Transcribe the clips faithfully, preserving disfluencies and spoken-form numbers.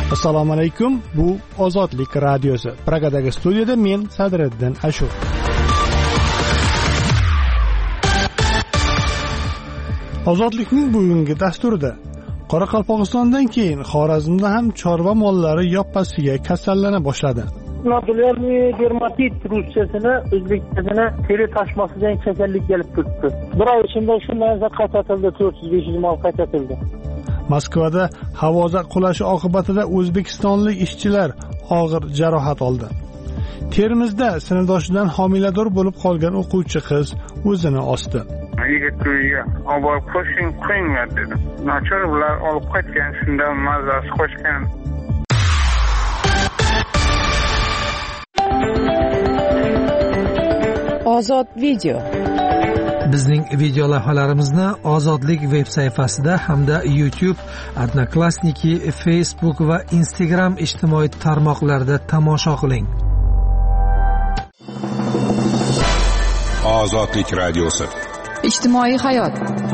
Assalomu alaykum. Bu Ozodlik radiosi. Pragadagi studiyada men Sadriddin Ashur. Ozodlikning bugungi dasturida Qoraqalpog'istondan keyin Xorazmda ham chorva mollari yoppasiga kasallana boshladi. Nodulyarli dermatit ruschasini o'zbekchasini teri tashmasidan kasallik kelib turibdi. Bir oy ichida shu narsa qaytatildi, to'rt yuz besh yuz mol qaytatildi. Moskvada havoza qulashi oqibatida o'zbekistonlik ishchilar og'ir jarohat oldi. Termizda sinfdoshidan homilador bo'lib qolgan o'quvchi qiz o'zini osdi. Yigit uyiga olib qo'shing qo'yinglar dedi. Nachor ular olib qaytgan, shundan mazasi qo'shgan. Ozod video. Bizning video lavhalarimizni Ozodlik veb sayfasida hamda YouTube, Odnoklassniki, Facebook va Instagram ijtimoiy tarmoqlarida tomosha qiling. Ozodlik radiosi. Ijtimoiy hayot.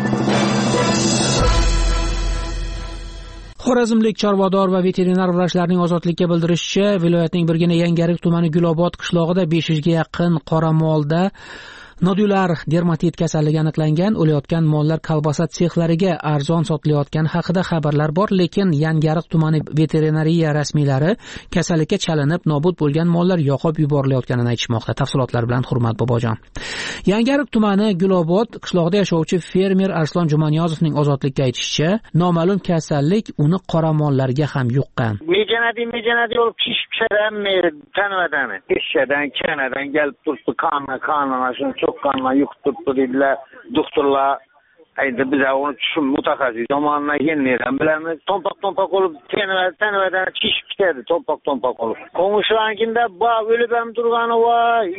Xorazmlik chorvador va veterinar vrachlarning Ozodlikka bildirishicha, viloyatning Birgina Yangarik tumani Gulobod qishlog'ida besh yuzga yaqin qoramolda nodulyar dermatit kasalligi aniqlangan. O'layotgan mollar kolbasa sexlariga arzon sotilayotgani haqida xabarlar bor, lekin Yangarik tumani veterinariya rasmiylari kasallikka chalinib nobud bo'lgan mollar yoqib yuborilayotganini aytishmoqda. Tafsilotlar bilan Hurmat Bobojon. Yangarik tumani Gulobod qishlog'ida yashovchi fermer Arslon Jumaniyozovning Ozodlikka aytishicha, noma'lum kasallik uni qoramollarga ham yuqqan. Mejanadi mejanadi olib pishib pisharamaydi tanvadan. Pishdan, kanadan kelib turibdi, qonni qonni shuni cho'qqanma yuqib turibdi dedilar. Doktorlar aytdi, biz uni tushun mutaxassis tomonidan kelmaydi. Bilamiz, to'mpoq-to'mpoq olib tanvadan pishib ketadi, to'mpoq-to'mpoq olib. Qo'ng'ishlanginda ba o'lib ham turgani va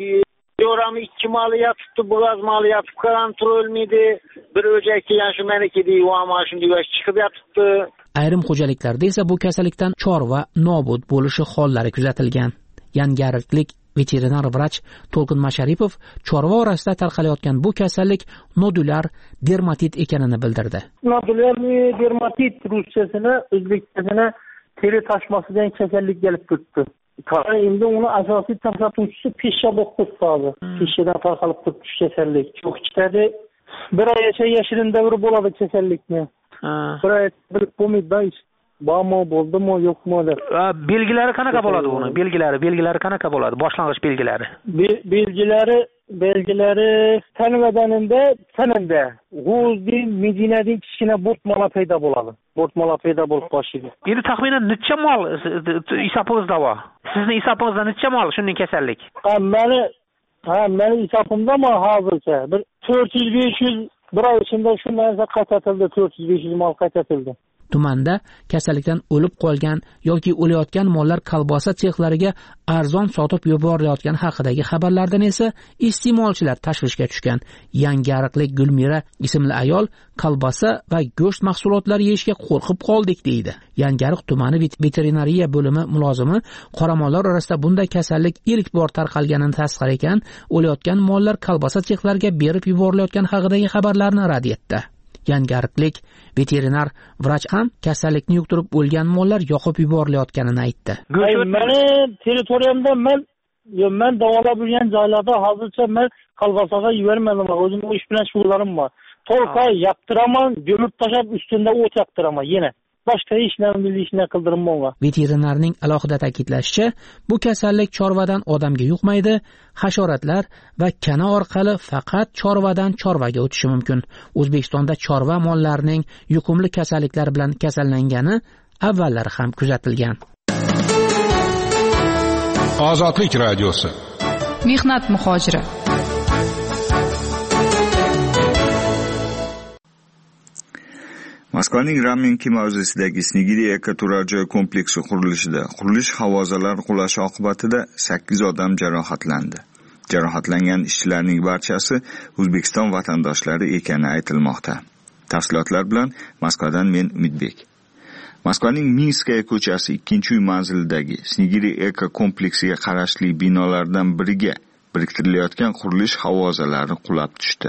yoram ikki mali yatibdi, bu gaz mali yatib qolgan turolmaydi. Bir o'jak kelgan shu meniki deydi, va mana shunday chiqib yatibdi. Ayrim xo'jaliklarda esa bu kasallikdan chorva nobud bo'lishi hollari kuzatilgan. Yangariklik veterinar vrach To'lqin Masharipov chorva orasida tarqalayotgan bu kasallik nodulyar dermatit ekanini bildirdi. Nodulyarli dermatit ruschasini o'zbekchasini teri tashmasidan kasallik kelib turibdi. Endi uni asosiy tarqatuvchisi peshsha bo'lib turibdi. Peshshadan tarqalib turibdi kasallik. Çok chiqadi. Bir oygacha yashirin davr bo'ladi kasallikni. Bir oy bilib bo'lmaydi. Bormi, bo'ldimi, yo'qmi deb. Belgilari qanaqa bo'ladi buni? Belgilari, belgilari qanaqa bo'ladi? Boshlang'ich belgilari. Belgilari, belgilari tanvadanida, tanada g'o'zdin, medinadin kichkina bo'rtmola paydo bo'ladi. Bo'rtmola paydo bo'lib boshlaydi. Endi taxminan necha mol hisobingizda bor? Sizning hisobingizda necha mol shunday kasallik? Ha, meni ha, meni hisobimda mo hozircha bir to'rt yuz besh yuz bir oy ichida shu narsa qaytatildi, to'rt yuz besh yuz mol qaytatildi. Tumanda kasallikdan o'lib qolgan yoki o'layotgan mollar kolbasa sexlariga arzon sotib yuborilayotgani haqidagi xabarlardan esa iste'molchilar tashvishga tushgan. Yangariklik Gulmira ismli ayol kolbasa va go'sht mahsulotlari yeyishga qo'rqib qoldik deydi. Yangarik tumani veterinariya bo'limi mulozimi qoramollar orasida bunday kasallik ilk bor tarqalganini tasdiqlar ekan, o'layotgan mollar kolbasa sexlariga berib yuborilayotgani haqidagi xabarlarni rad etdi. Yangariklik veterinar vrach ham kasallikni yuqtirib o'lgan mollar yoqib yuborilayotganini aytdi. Meni territoriyamda men men davolab yurgan joylarda hozircha men kolbasaga yubormadim. O'zim bu ish bilan shug'ullarim bor. To'lqa yaptiraman, gömib tashlab ustunda o't yaptiraman yana. Boshqa hech narsa ishni qildirmayman. Veterinarning alohida ta'kidlashicha, bu kasallik chorvadan odamga yuqmaydi, hasharotlar va kana orqali faqat chorvadan chorvaga o'tishi mumkin. O'zbekistonda chorva mollarining yuqumli kasalliklar bilan kasallangani avvallari ham kuzatilgan. Ozodlik radiosi. Mehnat muhojiri. Moskvaning Ramenki mavzesidagi Snigiri ekoturar joy kompleksi qurilishida qurilish havozalari qulashi oqibatida sakkiz odam jarohatlandi. Jarohatlangan ishchilarning barchasi O'zbekiston vatandoshlari ekani aytilmoqda. Tafsilotlar bilan Moskvadan men Umidbek. Moskvaning Minskaya ko'chasi ikkinchi uy manzilidagi Snigiri eko kompleksiga qarashli binolardan biriga biriktirilayotgan qurilish havozalari qulab tushdi.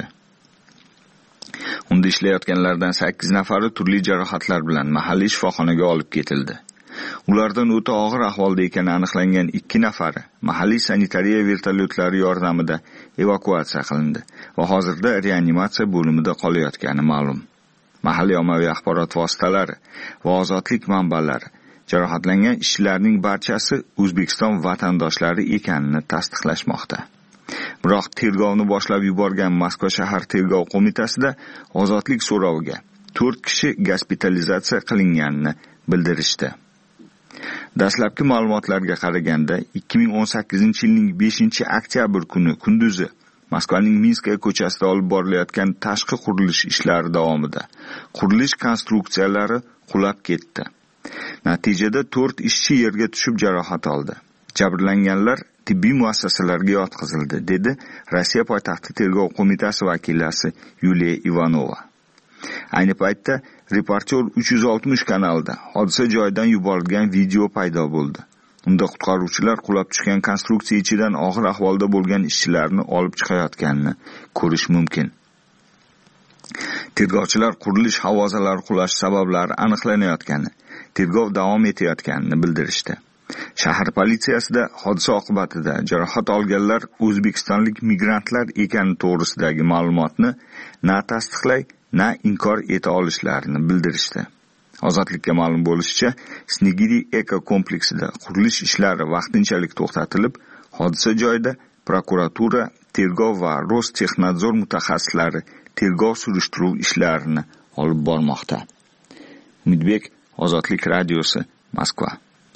Unda ishlayotganlardan sakkiz nafari turli jarohatlar bilan mahalliy shifoxonaga olib ketildi. Ulardan o'ta og'ir ahvolda ekani aniqlangan ikki nafari mahalliy sanitariya vertolyotlari yordamida evakuatsiya qilindi va hozirda reanimatsiya bo'limida qolayotgani ma'lum. Mahalliy ommaviy axborot vositalari va ozodlik manbalari jarohatlangan ishchilarning barchasi O'zbekiston vatandoshlari ekanini tasdiqlashmoqda. Biroq tergovni boshlab yuborgan Moskva shahar tergov qo'mitasida ozodlik so'roviga to'rt kishi gospitalizatsiya qilinganini bildirishdi. Dastlabki ma'lumotlarga qaraganda ikki ming o'n sakkizinchi yilning beshinchi oktyabr kuni kunduzi Moskvaning Minskaya ko'chasida olib borilayotgan tashqi qurilish ishlari davomida qurilish konstruksiyalari qulab ketdi. Natijada to'rt ishchi yerga tushib jarohat oldi. Jabrlanganlar tibbiy muassasalarga yotqizildi, dedi Rossiya poytaxti tergov qo'mitasi vakilasi Yuliya Ivanova. Ayni paytda Reporter uch yuz oltmish kanalida hodisa joyidan yuborilgan video paydo bo'ldi. Unda qutqaruvchilar qulab tushgan konstruksiya ichidan og'ir ahvolda bo'lgan ishchilarni olib chiqayotganini ko'rish mumkin. Tergovchilar qurilish havozalari qulash sabablari aniqlanayotgani, tergov davom etayotganini bildirishdi. Shahar politsiyasida hodisa oqibatida jarohat olganlar o'zbekistonlik migrantlar ekani to'g'risidagi ma'lumotni na tasdiqlay, na inkor eta olishlarini bildirishdi. Ozodlikka ma'lum bo'lishicha, Snegiri eko kompleksida qurilish ishlari vaqtinchalik to'xtatilib, hodisa joyida prokuratura, tergov va Rostexnadzor mutaxassislari tergov surishtiruv ishlarini olib bormoqda. Umidbek, Ozodlik radiosi, Moskva.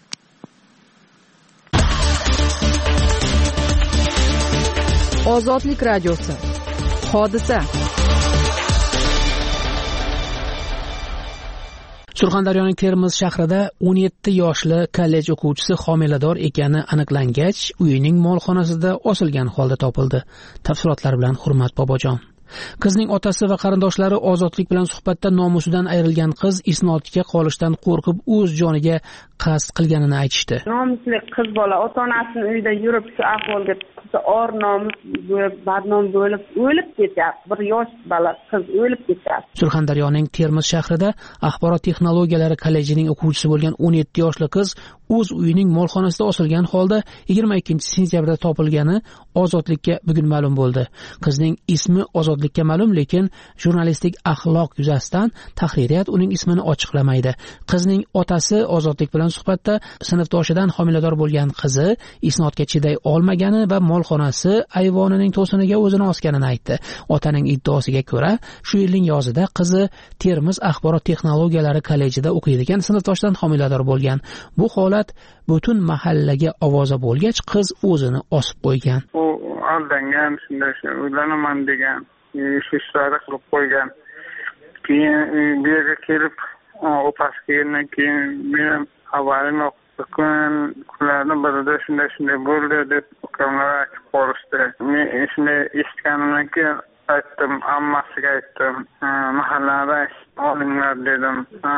Ozodlik radiosi. Hodisa. Surxondaryoning Termiz shahrida o'n yetti yoshli kollej o'quvchisi homilador ekani aniqlangach, uyining molxonasida osilgan holda topildi. Tafsilotlar bilan Hurmat Bobojon. Qizning otasi va qarindoshlari Ozodlik bilan suhbatda nomusidan ayrilgan qiz isnodga qolishdan qo'rqib o'z joniga qasd qilganini aytishdi. Nomusli qiz bola ota-onasining uyida yurib shu ahvolga qizi or nomus bo'lib, badnom bo'lib o'lib ketyapti. Bir yosh bola qiz o'lib ketyapti. Surxondaryoning Termiz shahrida axborot texnologiyalari kollejining o'quvchisi bo'lgan o'n yetti yoshli qiz o'z uyining molxonasida osilgan holda yigirma ikkinchi sentyabrda topilgani Ozodlikka bugun ma'lum bo'ldi. Qizning ismi Ozodlikka ma'lum, lekin jurnalistik axloq yuzasidan tahririyat uning ismini ochiqlamaydi. Qizning otasi Ozodlik bilan suhbatda sinfdoshidan homilador bo'lgan qizi isnodga chiday olmagani va molxonasi ayvonining to'siniga o'zini osganini aytdi. Otaning iddaosiga ko'ra, shu yilning yozida qizi Termiz axborot texnologiyalari kollejida o'qiydigan sinfdoshidan homilador bo'lgan. Bu holat butun mahallaga ovoza bo'lgach, qiz o'zini osib qo'ygan. U aldangan, shunday o'ylanaman degan, ish ishlari qilib qo'ygan. Keyin bu yerga kelib, opasi kelgandan keyin men xabarim yo'q. Kun kunlardan birida shunday shunday bo'ldi deb ukamlar aytib qolishdi. Men shunday eshitganimdan keyin aytdim, ammasiga aytdim, mahallada olinglar dedim.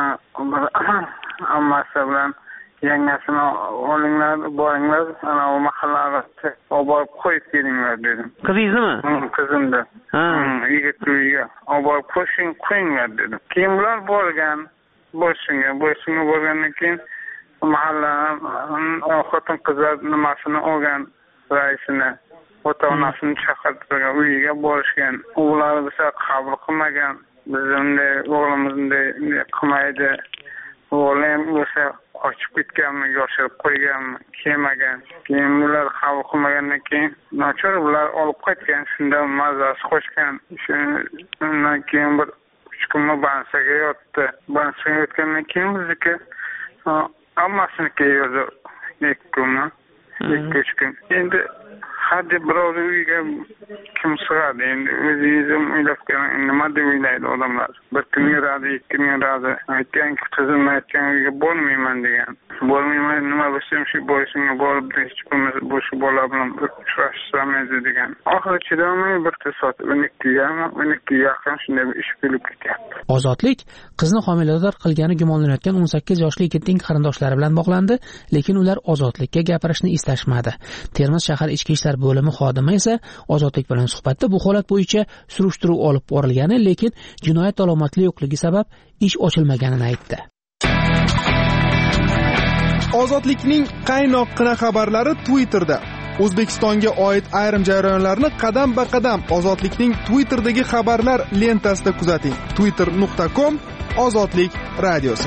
Ammasi bilan yangasini olinglar, boringlar, ana u mahallada olib borib qo'yib kelinglar dedim. Qizingizmi? Qizimda. Ha, yigit uyiga olib borib qo'shing, qo'yinglar dedim. Keyin ular borgan, boshingga, boshingga borgandan keyin mahalla xotin qizlar nimasini olgan, raisini, ota-onasini chaqirtirgan, uyiga borishgan. Ular biza qabul qilmagan. Bizimda o'g'limizda qilmaydi. O'g'lim o'sha qochib ketganmi, yoshirib qo'yganmi, kelmagan. Keyin ular qabul qilmagandan keyin nachor ular olib qaytgan. Shunda mazasi qo'shgan. Shundan keyin bir uch kun bansaga yotdi. Bansaga yotgandan keyin bizniki ammasiniki yurdi ikki kunmi, ikki uch kun. Endi haddi birovni uyiga kim sig'adi? Endi o'zingizim o'ylab ko'ring, nima deb o'ylaydi odamlar? Bir kun yuradi, ikki kun yuradi. Aytgan qizim aytgan uyga bormayman degan. Bormayman, nima bo'lsam shu boysinga borib, hech bo'lmasa bu shu bola bilan uchrashamiz degan. Oxiri chidamay bir tasodif o'n ikkiga, o'n ikkiga yaqin shunday bir ish bo'lib ketyapti. Ozodlik qizni homilador qilgani gumonlanayotgan o'n sakkiz yoshli yigitning qarindoshlari bilan bog'landi, lekin ular Ozodlikka gapirishni istashmadi. Termiz shahar ichki ishlar bo'limi xodimi esa Ozodlik bilan suhbatda bu holat bo'yicha surishtiruv olib borilgani, lekin jinoyat alomatli yo'qligi sabab ish ochilmaganini aytdi. Ozodlikning qaynoqqina xabarlari Twitterda. O'zbekistonga oid ayrim jarayonlarni qadam-ba-qadam Ozodlikning Twitterdagi xabarlar lentasida kuzating. twitter nuqta com Ozodlik radiosi.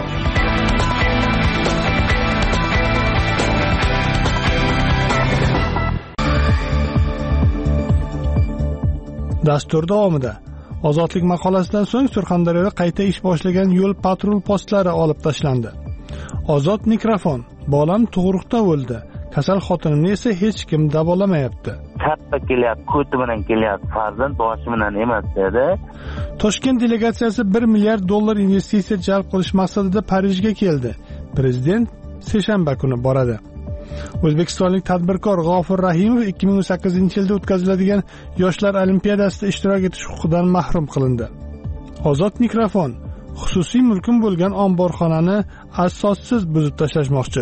Dastur davomida Ozodlik maqolasidan so'ng Surxondaryoda qayta ish boshlagan yo'l patrul postlari olib tashlandi. Ozod mikrofon: bolam tug'ruqda o'ldi. Kasal xotinimni esa hech kim davolamayapti. Katta kelyapti, ko'ti bilan kelyapti, farzand boshi bilan emas dedi. Toshkent delegatsiyasi bir milliard dollar investitsiya jalb qilish maqsadida Parijga keldi. Prezident seshanba kuni boradi. O'zbekistonlik tadbirkor G'ofur Rahimov ikki ming o'n sakkizinchi yilda o'tkaziladigan Yoshlar olimpiadasida ishtirok etish huquqidan mahrum qilindi. Ozod mikrofon: xususiy mulkim bo'lgan omborxonani asossiz buzib tashlashmoqchi.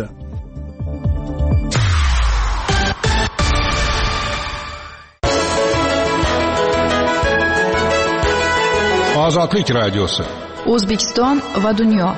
Ozodlik radiosi. O'zbekiston va dunyo.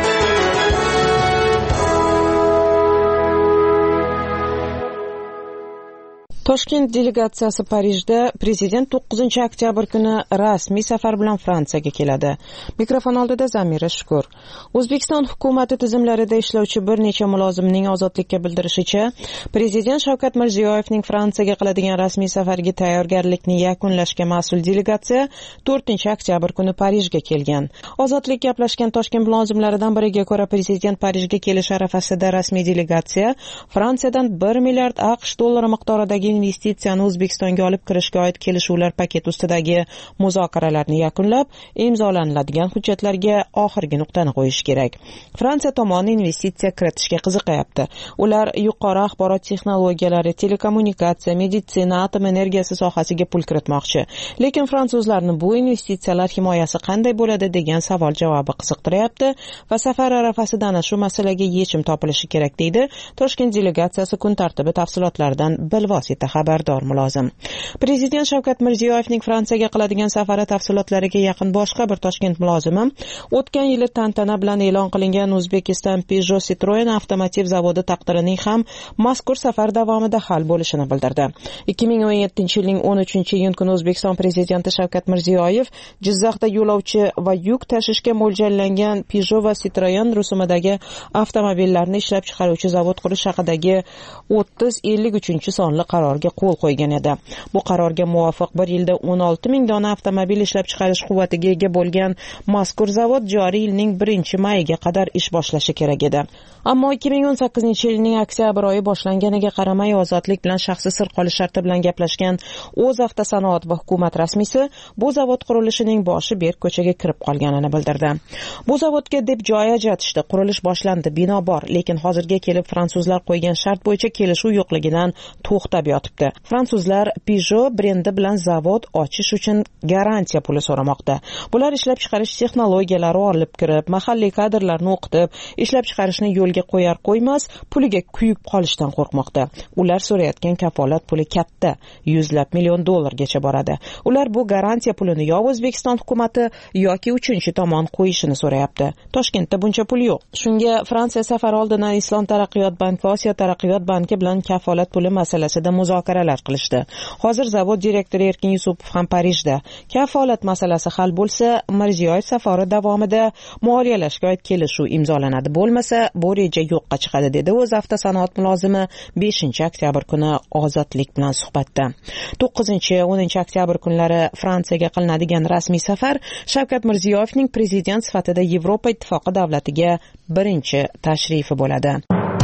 Toshkent delegatsiyasi Parijda prezident to'qqizinchi oktyabr kuni rasmiy safar bilan Fransiyaga keladi. Mikrofon oldida Zamira Shukur. O'zbekiston hukumati tizimlarida ishlovchi bir necha mulozimning ozodlikka bildirishicha, prezident Shavkat Mirziyoyevning Fransiyaga qiladigan rasmiy safariga tayyorgarlikni yakunlashga mas'ul delegatsiya to'rtinchi oktyabr kuni Parijga kelgan. Ozodlik gaplashgan Toshkent mulozimlaridan biriga ko'ra, prezident Parijga kelish arafasida rasmiy delegatsiya Fransiyadan bir milliard AQSh dollari miqdoridagi investitsiyani O'zbekistonga olib kirishga oid kelishuvlar paketi ustidagi muzokaralarni yakunlab, imzolanadigan hujjatlarga oxirgi nuqtani qo'yish kerak. Fransiya tomoni investitsiya kiritishga qiziqayapti. Ular yuqori axborot texnologiyalari, telekommunikatsiya, meditsina, atom energiyasi sohasiga pul kiritmoqchi. Lekin fransuzlarni bu investitsiyalar himoyasi qanday bo'ladi degan savol javobi qiziqtiryapti va safar arafasida ana shu masalaga yechim topilishi kerak deydi Toshkent delegatsiyasi kun tartibi tafsilotlaridan bilvosita xabardor mulozim. Prezident Shavkat Mirziyoyevning Fransiyaga qiladigan safari tafsilotlariga yaqin boshqa bir Toshkent mulozimi o'tgan yili tantana bilan e'lon qilingan O'zbekiston Peugeot Citroen avtomotiv zavodi taqdirining ham mazkur safar davomida hal bo'lishini bildirdi. ikki ming o'n yettinchi yilning o'n uchinchi iyun kuni O'zbekiston prezidenti Shavkat Mirziyoyev Jizzaxda yo'lovchi va yuk tashishga mo'ljallangan Peugeot va Citroen rusumidagi avtomobillarni ishlab chiqaruvchi zavod qurish haqidagi o'ttiz ellik uchinchi sonli qarorga qo'l qo'ygan edi. Bu qarorga muvofiq bir yilda o'n olti ming dona avtomobil ishlab chiqarish quvvatiga ega bo'lgan mazkur zavod joriy yilning birinchi mayiga qadar ish boshlashi kerak edi. Ammo ikki ming o'n sakkizinchi yilning oktyabr oyi boshlanganiga qaramay Ozodlik bilan shaxsiy sir qolish sharti bilan gaplashgan O'z avtosanoat va hukumat rasmiysi bu zavod qurilishining boshi berk ko'chaga kirib qolganini bildirdi. Bu zavodga deb joy ajratishdi, qurilish boshlandi, bino bor, lekin hozirga kelib fransuzlar qo'ygan shart bo'yicha kelishuv yo'qligidan to'xtab yotibdi. Fransuzlar Peugeot brendi bilan zavod ochish uchun garantiya puli so'ramoqda. Bular ishlab chiqarish texnologiyalari olib kirib, mahalliy kadrlarni o'qitib, ishlab chiqarishni yo'lga qo'yar qo'ymas puliga kuyib qolishdan qo'rqmoqda. Ular so'rayotgan kafolat puli katta, yuzlab million dollargacha boradi. Ular bu garantiya pulini yo O'zbekiston hukumati yoki uchinchi tomon qo'yishini so'rayapti. Toshkentda buncha pul yo'q. Shunga Fransiya safar oldidan Islom taraqqiyot banki va Osiyo taraqqiyot banki bilan kafolat puli masalasida muzokaralar qilishdi. Hozir zavod direktori Erkin Yusupov ham Parijda. Kafolat masalasi hal bo'lsa, Mirziyoyev safari davomida moliyalashga oid kelishuv imzolanadi. Bo'lmasa, bu reja yo'qqa chiqadi, dedi O'z avtosanoat mulozimi beshinchi oktyabr kuni Ozodlik bilan suhbatda. to'qqizinchi o'ninchi oktyabr kunlari Fransiyaga qilinadigan rasmiy safar Shavkat Mirziyoyevning prezident sifatida Yevropa ittifoqi davlatiga birinchi tashrifi bo'ladi.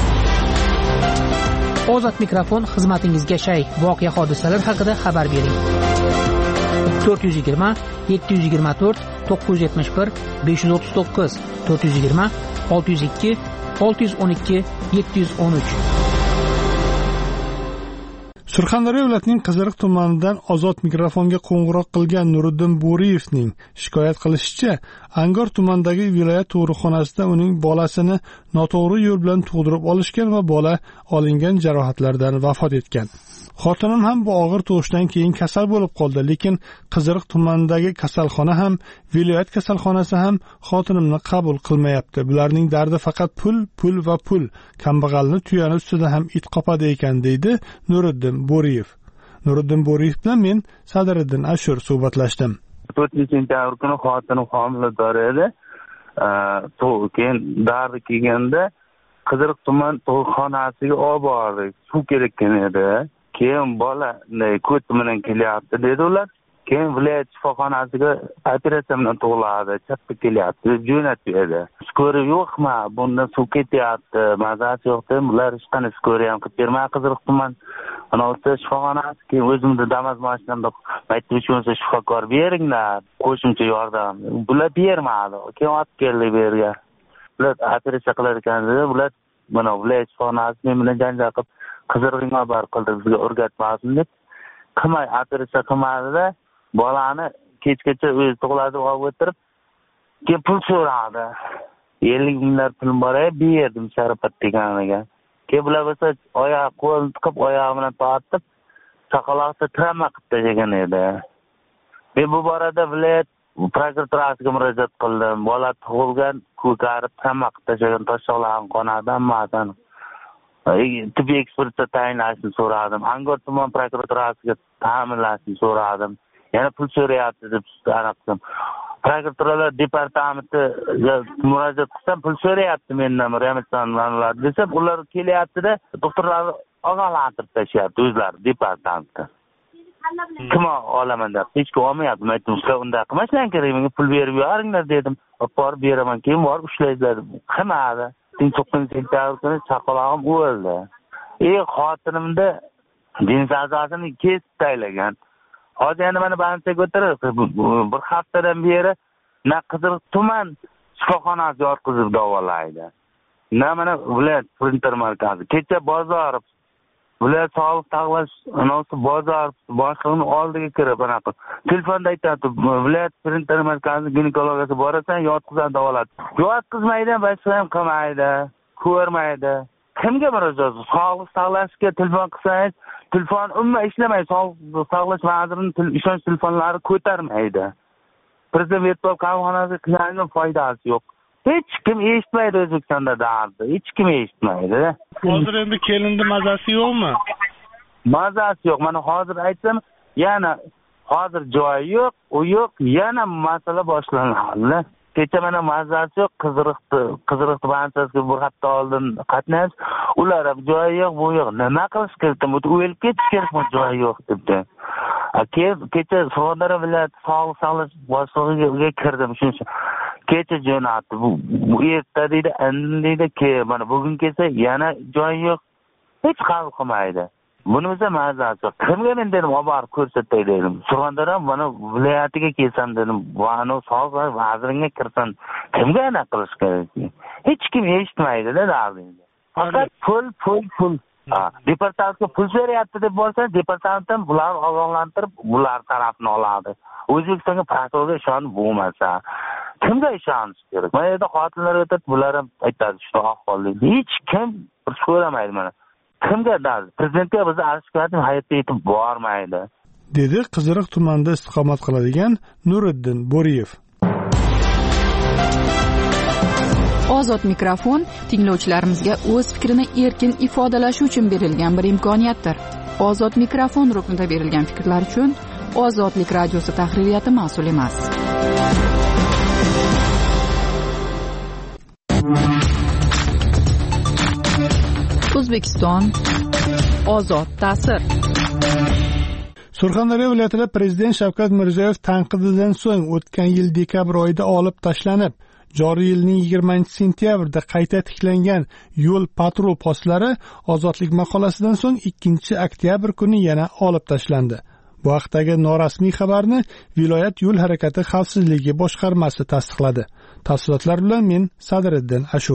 Ozod mikrofon xizmatingizga shay. Voqea hodisalar haqida xabar bering. to'rt yuz yigirma yetti yuz yigirma to'rt to'qqiz yuz yetmish bir besh yuz o'ttiz to'qqiz to'rt yuz yigirma olti yuz ikki olti yuz o'n ikki yetti yuz o'n uch. Surxondaryo viloyatining Qiziriq tumanidan Ozod mikrofonga qo'ng'iroq qilgan Nuriddin Bo'riyevning shikoyat qilishicha, Angor tumanidagi viloyat tug'ruqxonasida uning bolasini noto'g'ri yo'l bilan tug'dirib olishgan va bola olingan jarohatlardan vafot etgan. Xotinim ham bu og'ir tug'ishdan keyin kasal bo'lib qoldi, lekin Qiziriq tumanidagi kasalxona ham, viloyat kasalxonasi ham xotinimni qabul qilmayapti. Bularning dardi faqat pul, pul va pul. Kambag'alni tuyani ustida ham it qopadi ekan, deydi Nuriddin Bo'riyev. Nuriddin Bo'riyev bilan men Sadriddin Ashur suhbatlashdim. to'rtinchi sentyabr kuni xotinim homilador edi. Keyin dardi kelganda Qiziriq tuman tug'ruqxonasiga olib bordik. Suv kerakkan edi. Keyin bola ko't bilan kelyapti dedi ular. Keyin viloyat shifoxonasiga operatsiya bilan tug'iladi, chapga kelyapti deb jo'natib edi. Skori yo'qmi? Bunda suv ketyapti, mazasi yo'q deb ular hech qanday skori ham qilib bermay Qiziriq tuman anavsa shifoxonasi. Keyin o'zimda Damas mashinamda aytib o'sha shifokor beringlar, qo'shimcha yordam. Bular bermadi. Keyin olib keldi bu yerga. Ular operatsiya qilar ekan dedi. Bular mana viloyat shifoxonasi men bilan janjal qilib Qiziriqqa bar qildi, bizga o'rgatmasin deb. Qilmay operatsiya qilmadi-da, bolani kechgacha o'zi tug'iladi olib o'tirib, keyin pul so'radi. ellik minglar pul bor edi, berdim Sharapat deganiga. Keyin bular bo'lsa oyoq qo'lini tiqib, oyog'i bilan tortib, chaqaloqni travma qilib tashlagan edi. Men bu borada viloyat prokuraturasiga murojaat qildim. Bola tug'ilgan, ko'karib travma qilib tashlagan, toshaqlarni qonadi, hammadan. Tibbiy ekspertiza tayinlashni so'radim. Angor tuman prokuraturasiga ta'minlashni so'radim. Yana pul so'rayapti deb aniqdim. Prokuraturalar departamentiga murojaat qilsam, pul so'rayapti mendan, remitsanlar desa, ular kelyapti-da, doktorlar ogohlantirib tashlayapti o'zlari departamentda. Kim olaman deb, hech kim olmayapti. Men aytdim, sizlar unday qilmashdan kerak, menga pul berib yuboringlar dedim. Olib borib beraman, keyin borib ushlaysizlar. Qilmadi. to'qqizinchi sentyabr kuni chaqalog'im o'ldi. Ey xotinimda jins a'zosini kesib taylagan. Hozir yana mana banchaga o'tirib, bir haftadan beri na Qiziriq tuman shifoxonasiga yotqizib davolaydi. Na mana viloyat printer markazi. Kecha bozor, viloyat sog'liq saqlash anosi bozor boshlig'ining oldiga kirib, anaqa telefonda aytadi, viloyat printer markazi ginekologiyasi borasan, yotqizadi davoladi. Yotqizmaydi, boshqa ham qilmaydi, ko'rmaydi. Kimga murojaat? Sog'liq saqlashga telefon qilsangiz, telefon umuman ishlamay, sog'liq saqlash vazirining ishonch telefonlari ko'tarmaydi. Prezident virtual qabulxonasiga qilganning foydasi yo'q. Hech kim eshitmaydi O'zbekistonda dardi. Hech kim eshitmaydi. Hozir endi kelindi mazasi yo'qmi? Mazasi yo'q. Mana hozir aytsam, yana hozir joyi yo'q, u yo'q, yana masala boshlanadi. Kecha mana mazasi yo'q, Qiziriqda, Qiziriq bankasiga bir hafta oldin qatnash, ular ham joyi yo'q, bu yo'q. Nima qilish kerak? O'lib ketish kerakmi, joyi yo'q debdi. Kecha Surxondaryo viloyat sog'liq saqlash boshlig'iga kirdim, shuning kecha jo'natdi. Bu erta deydi, indin deydi, ke mana bugun kelsa yana joy yo'q. Hech qabul qilmaydi. Bunimizda mazasi yo'q. Kimga men dedim, olib borib ko'rsatay dedim. Surxondaryo mana viloyatiga kelsam dedim, va'no sog'liq vaziriga kirsam, kimga aniq qilish kerak? Hech kim eshitmaydi-da dardingizni. Faqat pul, pul, pul. Departamentga pul beryapti deb bo'lsa, departamentdan bular ogohlantirib, bular tarafini oladi. O'zbekistonga prokurorga ishonib bo'lmasa, kimga ishonish kerak? Mana yerda xotinlar o'tib, bular ham aytadi, shu ahvolda. Hech kim so'ramaydi mana. Kimga dard? Prezidentga biz arshkatning hayotda yetib bormaydi. Dedi Qiziriq tumanida istiqomat qiladigan Nuriddin Bo'riyev. Ozod mikrofon tinglovchilarimizga o'z fikrini erkin ifodalashi uchun berilgan bir imkoniyatdir. Ozod mikrofon ruknida berilgan fikrlar uchun Ozodlik radiosi tahririyati mas'ul emas. O'zbekiston ozod ta'sir. Surxondaryo viloyatida Prezident Shavkat Mirziyoyev tanqididan so'ng o'tgan yil dekabr oyida olib tashlanib, joriy yilning yigirmanchi sentyabrida qayta tiklangan yo'l patrul postlari ozodlik maqolasidan so'ng ikkinchi oktyabr kuni yana olib tashlandi. Bu haqdagi norasmiy xabarni viloyat yo'l harakati xavfsizligi boshqarmasi tasdiqladi. Tafsilotlar bilan men Sadriddin Ashur.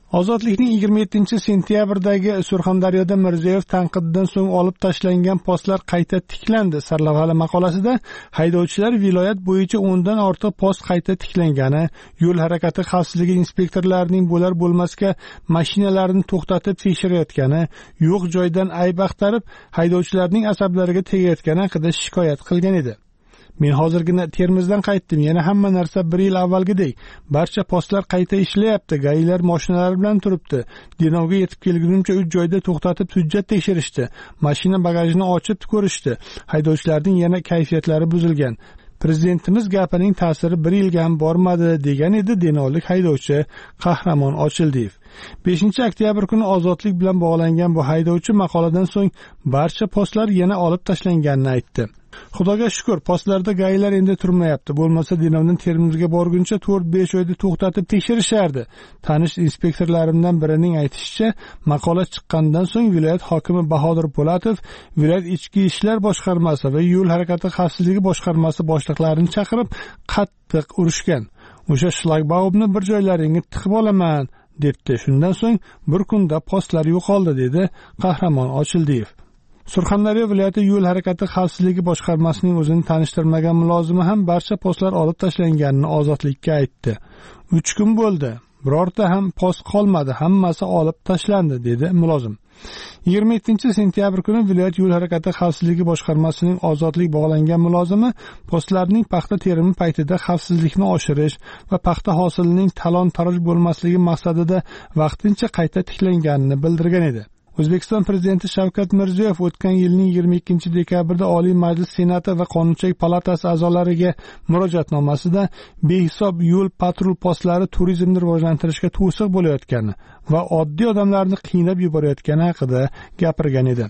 Ozodlikning yigirma yettinchi sentyabrdagi Surxondaryoda Mirziyoyev tanqididan so'ng olib tashlangan postlar qayta tiklandi sarlavhali maqolasida haydovchilar viloyat bo'yicha o'ndan ortiq post qayta tiklangani, yo'l harakati xavfsizligi inspektorlarining bo'lar bo'lmasga mashinalarini to'xtatib tekshirayotgani, yo'q joydan ayb axtarib haydovchilarning asablariga tegayotgani haqida shikoyat qilgan edi. Men hozirgina Termizdan qaytdim. Yana hamma narsa bir yil avvalgidek. Barcha postlar qayta ishlayapti. Gayilar mashinalari bilan turibdi. Denovga yetib kelgunimcha uch joyda to'xtatib hujjat tekshirishdi. Mashina bagajini ochib ko'rishdi. Haydovchilarning yana kayfiyatlari buzilgan. Prezidentimiz gapining ta'siri bir yilga ham bormadi degan edi denovlik haydovchi Qahramon Ochildiyev. beshinchi oktyabr kuni ozodlik bilan bog'langan bu haydovchi maqoladan so'ng barcha postlar yana olib tashlanganini aytdi. Xudoga shukr, postlarda gayilar endi turmayapti. Bo'lmasa Denovdan Termizga borguncha to'rt besh oyda to'xtatib tekshirishardi. Tanish inspektorlarimdan birining aytishicha, maqola chiqqanidan so'ng viloyat hokimi Bahodir Po'latov viloyat ichki ishlar boshqarmasi va yo'l harakati xavfsizligi boshqarmasi boshliqlarini chaqirib qattiq urishgan. O'sha shlagbaumni bir joylaringga tiqib olaman debdi. Shundan so'ng bir kunda postlar yo'qoldi dedi Qahramon Ochildiyev. Surxondaryo viloyati yo'l harakati xavfsizligi boshqarmasining o'zini tanishtirmagan mulozimi ham barcha postlar olib tashlanganini ozodlikka aytdi. uch kun bo'ldi. Birorta ham post qolmadi, hammasi olib tashlandi dedi mulozim. yigirma yettinchi sentyabr kuni viloyat yo'l harakati xavfsizligi boshqarmasining ozodlik bog'langan mulozimi postlarning paxta terimi paytida xavfsizlikni oshirish va paxta hosilining talon-taroj bo'lmasligi maqsadida vaqtincha qayta tiklanganini bildirgan edi. O'zbekiston prezidenti Shavkat Mirziyoyev o'tgan yilning yigirma ikkinchi dekabrda Oliy Majlis Senati va Qonunchilik palatasi a'zolariga murojaatnomasida behisob yo'l patrul postlari turizmni rivojlantirishga to'siq bo'layotgani va oddiy odamlarni qiynab yuborayotgani haqida gapirgan edi.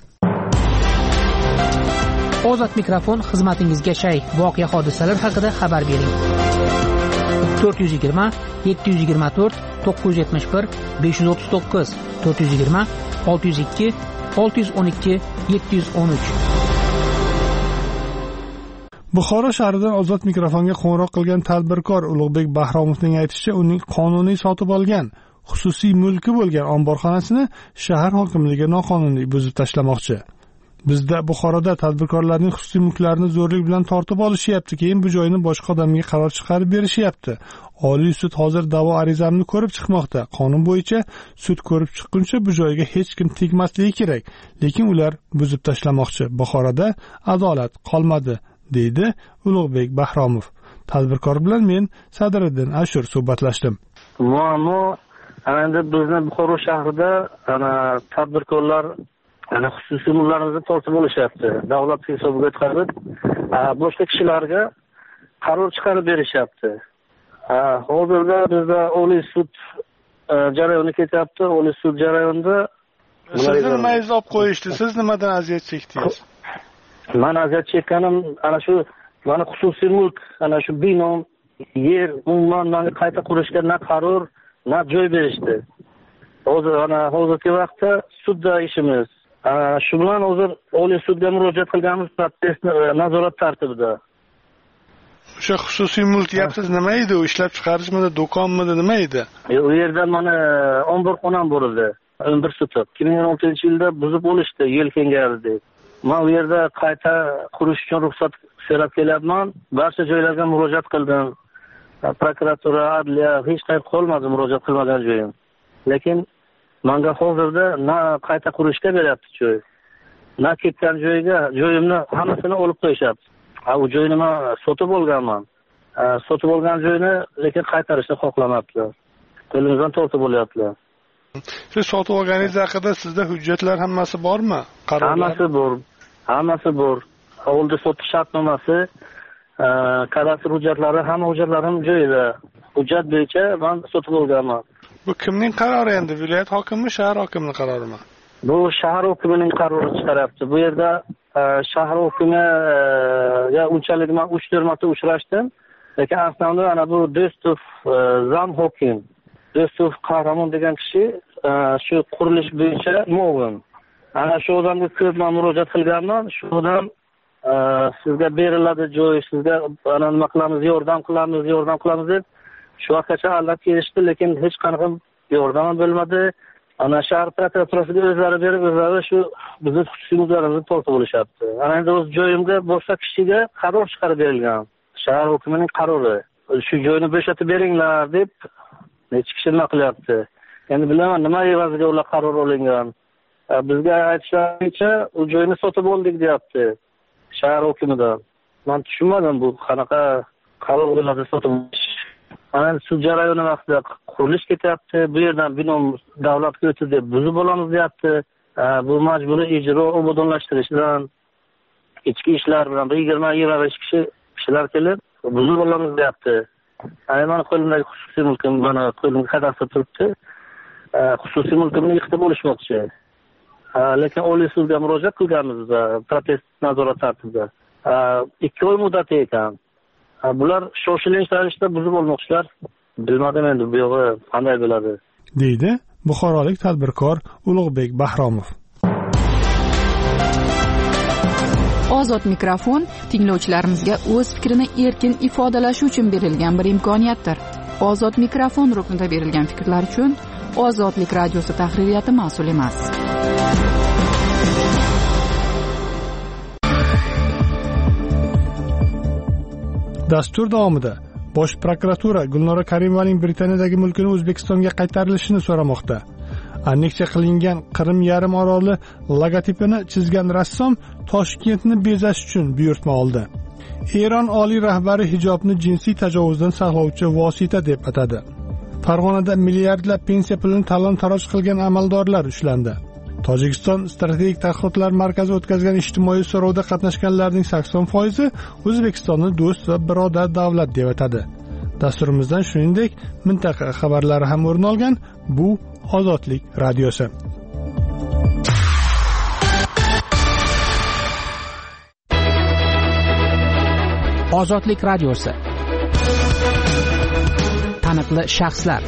Ozod mikrofon xizmatingizga shay, voqea hodisalar haqida xabar bering. to'rt yuz yigirma yetti yuz yigirma to'rt to'qqiz yuz yetmish bir besh yuz o'ttiz to'qqiz to'rt yuz yigirma olti yuz ikki olti yuz o'n ikki yetti yuz o'n uch. Buxoro shahridan ozod mikrofonga qo'ng'iroq qilgan tadbirkor Ulug'bek Bahromovning aytishicha, uning qonuniy sotib olgan xususiy mulki bo'lgan omborxonasini shahar hokimligi noqonuniy buzib tashlamoqchi. Bizda Buxoroda tadbirkorlarning xususiy mulklarini zo'rlik bilan tortib olishyapti, keyin bu joyni boshqa odamga qaror chiqarib berishyapti. Oliy sud hozir da'vo arizamni ko'rib chiqmoqda. Qonun bo'yicha sud ko'rib chiqquncha bu joyga hech kim tegmasligi kerak, lekin ular buzib tashlamoqchi. Buxoroda adolat qolmadi, deydi Ulug'bek Bahromov. Tadbirkor bilan men Sadriddin Ashur suhbatlashdim. Muammo endi bizni Buxoro shahrida ana tadbirkorlar ana xususiy mulklarimizni tortib olishyapti. Davlat hisobiga o'tkazib, boshqa kishilarga qaror chiqarib berishyapti. Hozirda bizda Oliy sud jarayoni ketyapti. Oliy sud jarayonida sizni nima izoh qo'yishdi? Siz nimadan aziyat chekdingiz? Men aziyat chekkanim ana shu mana xususiy mulk, ana shu bino, yer, umuman menga qayta qurishga na qaror, na joy berishdi. Hozir ana hozirgi vaqtda sudda ishimiz. Shu bilan hozir Oliy sudga murojaat qilganmiz, nazorat tartibida. O'sha xususiy mulk deyapsiz, nima edi? U ishlab chiqarishmidi, do'konmidi, nima edi? U yerda mana omborxonam bor edi. o'n bir sotuq. ikki ming o'n oltinchi yilda buzib olishdi, yil kengaydi. Men u yerda qayta qurish uchun ruxsat so'rab kelyapman. Barcha joylarga murojaat qildim. Prokuratura, adliya hech qayerda qolmadi murojaat qilmagan joyim. Lekin menga hozirda na qayta qurishga beryapti joy, na ketgan joyga joyimni hammasini olib qo'yishyapti. Ha, u joyni men sotib olganman. Sotib olgan joyni lekin qaytarishni xohlamabdilar. Qo'limizdan tortib olyaptilar. Siz sotib olganingiz haqida sizda hujjatlar hammasi bormi? Qarorlar? Hammasi bor. Hammasi bor. Oldi sotish shartnomasi, kadastr hujjatlari, hamma hujjatlarim joyida. Hujjat bo'yicha men sotib olganman. Bu kimning qarori endi? Viloyat hokimi, shahar hokimining qarorimi? Bu shahar hokimining qarori chiqaryapti. Bu yerda shahar hokimiga unchalik men uch to'rt marta uchrashdim. Lekin aslida ana bu Do'stov zam hokim, Do'stov Qahramon degan kishi shu qurilish bo'yicha muavin. Ana shu odamga ko'p men murojaat qilganman. Shu odam sizga beriladi joy, sizga ana nima qilamiz, yordam qilamiz, yordam qilamiz deb shu vaqtgacha albatta kelishdi, lekin hech qanaqa yordam bo'lmadi. Ana shahar prokuraturasiga o'zlari berib, o'zlari shu bizni xususiy mudofaalarimizni tortib olishyapti. Ana endi o'z joyimga boshqa kishiga qaror chiqarib berilgan. Shahar hokimining qarori. Shu joyni bo'shatib beringlar deb necha kishi nima qilyapti. Endi bilaman nima evaziga ular qaror olingan. Bizga aytishlaricha u joyni sotib oldik deyapti shahar hokimidan. Men tushunmadim bu qanaqa qarorlarni sotib olish. Mana sud jarayoni vaqtida qurilish ketyapti, bu yerdan bino davlatga o'tdi deb buzib olamiz deyapti. Bu majburiy ijro obodonlashtirishdan ichki ishlar bilan yigirma yigirma besh kishi kishilar kelib buzib olamiz deyapti. Ana men qo'limdagi xususiy mulkim mana qo'limga qadasib turibdi. Xususiy mulkimni yiqitib olishmoqchi. Lekin Oliy sudga murojaat qilganmiz protest nazorat tartibida. ikki oy muddati ekan. Bular shoshilinch ravishda buzib olmoqchilar. Bilmadim endi bu yog'i qanday bo'ladi, deydi buxorolik tadbirkor Ulug'bek Bahromov. Ozod mikrofon tinglovchilarimizga o'z fikrini erkin ifodalashi uchun berilgan bir imkoniyatdir. Ozod mikrofon ruknida berilgan fikrlar uchun Ozodlik radiosi tahririyati mas'ul emas. Dastur davomida Bosh prokuratura Gulnora Karimovaning Britaniyadagi mulkini O'zbekistonga qaytarilishini so'ramoqda. Anneksiya qilingan Qrim yarim oroli logotipini chizgan rassom Toshkentni bezash uchun buyurtma oldi. Eron oliy rahbari hijobni jinsiy tajovuzdan saqlovchi vosita deb atadi. Farg'onada milliardlab pensiya pulini talon-taroj qilgan amaldorlar ushlandi. Tojikiston strategik tadqiqotlar markazi o'tkazgan ijtimoiy so'rovda qatnashganlarning sakson foizi O'zbekistonni do'st va birodar davlat deb atadi. Dasturimizdan shuningdek mintaqa xabarlari ham o'rin olgan. Bu Ozodlik radiosi. Ozodlik radiosi. Taniqli shaxslar.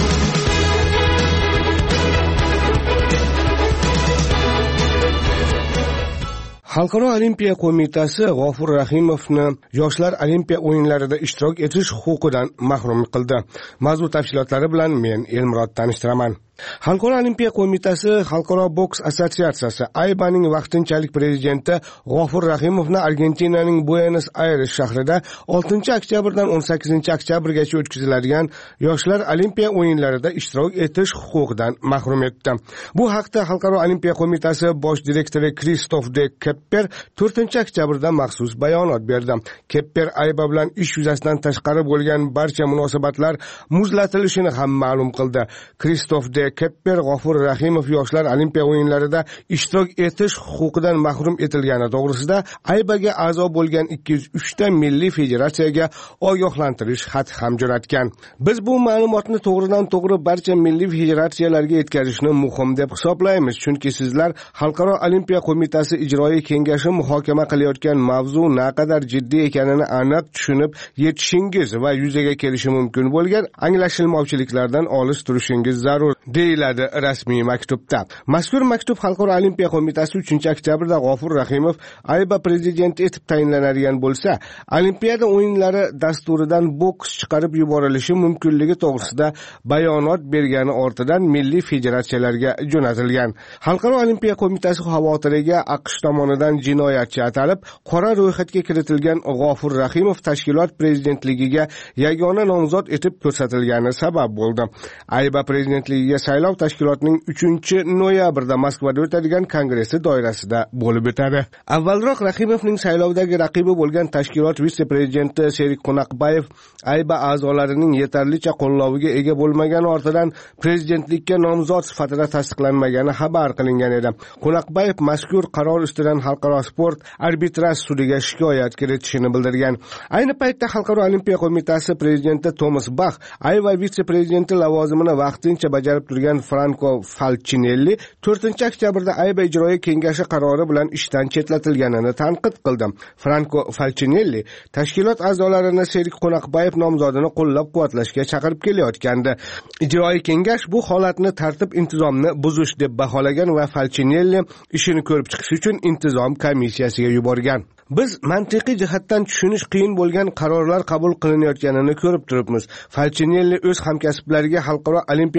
Xalqaro olimpiya qo'mitasi G'ofur Rahimovni yoshlar olimpiya o'yinlarida ishtirok etish huquqidan mahrum qildi. Mavzu tafsilotlari bilan men Elmurod tanishtiraman. Xalqaro olimpiya qo'mitasi Xalqaro boks assotsiatsiyasi A I B Aning vaqtinchalik prezidenti G'ofur Rahimovni Argentinaning Buenos Aires shahrida oltinchi oktyabrdan o'n sakkizinchi oktyabrgacha o'tkaziladigan yoshlar olimpiya o'yinlarida ishtirok etish huquqidan mahrum etdi. Bu haqda Xalqaro olimpiya qo'mitasi bosh direktori Kristof de Kepper to'rtinchi oktyabrda maxsus bayonot berdi. Kepper A I B A bilan ish yuzasidan tashqari bo'lgan barcha munosabatlar muzlatilishini ham ma'lum qildi. Kristof de Kepper G'ofur Rahimov yoshlar olimpiya o'yinlarida ishtirok etish huquqidan mahrum etilgani to'g'risida A I B Aga a'zo bo'lgan ikki yuz uch ta milliy federatsiyaga ogohlantirish xati ham jo'natgan. Biz bu ma'lumotni to'g'ridan to'g'ri barcha milliy federatsiyalarga yetkazishni muhim deb hisoblaymiz, chunki sizlar Xalqaro olimpiya qo'mitasi ijroiy kengashi muhokama qilayotgan mavzu naqadar jiddiy ekanini aniq tushunib yetishingiz va yuzaga kelishi mumkin bo'lgan anglashilmovchiliklardan olis turishingiz zarur, deyiladi rasmiy maktubda. Mazkur maktub Xalqaro olimpiya qo'mitasi uchinchi oktyabrda G'ofur Rahimov A I B A prezidenti etib tayinlanadigan bo'lsa, olimpiada o'yinlari dasturidan boks chiqarib yuborilishi mumkinligi to'g'risida bayonot bergani ortidan milliy federatsiyalarga jo'natilgan. Xalqaro olimpiya qo'mitasi xavotiriga AQSh tomonidan jinoyatchi atalib, qora ro'yxatga kiritilgan G'ofur Rahimov tashkilot prezidentligiga yagona nomzod etib ko'rsatilgani sabab bo'ldi. A I B A prezidentligiga saylov tashkilotning uchinchi noyabrda Moskvada o'tadigan kongressi doirasida bo'lib o'tadi. Avvalroq Rahimovning saylovdagi raqibi bo'lgan tashkilot vitse-prezidenti Sherik Qunaqbayev A I B A a'zolarining yetarlicha qo'lloviga ega bo'lmagani ortidan prezidentlikka nomzod sifatida tasdiqlanmagani xabar qilingan edi. Qunaqbayev mazkur qaror ustidan xalqaro sport arbitraj sudiga shikoyat kiritishini bildirgan. Ayni paytda Xalqaro olimpiya qo'mitasi prezidenti Tomas Bach A I B A vitse-prezidenti lavozimini vaqtincha bajarib turgan Franco Falcinelli to'rtinchi oktyabrda A I B A ijroiy kengashi qarori bilan ishdan chetlatilganini tanqid qildi. Franco Falcinelli tashkilot a'zolarini Sherik Qunaqbayev nomzodini qo'llab-quvvatlashga chaqirib kelayotgandi. Ijroiy kengash bu holatni tartib intizomni buzish deb baholagan va Falcinelli ishini ko'rib chiqish uchun intizom komissiyasiga yuborgan. Biz mantiqiy jihatdan tushunish qiyin bo'lgan qarorlar qabul qilinayotganini ko'rib turibmiz. Falcinelli o'z hamkasblariga Xalqaro olimpiya qo'mitasi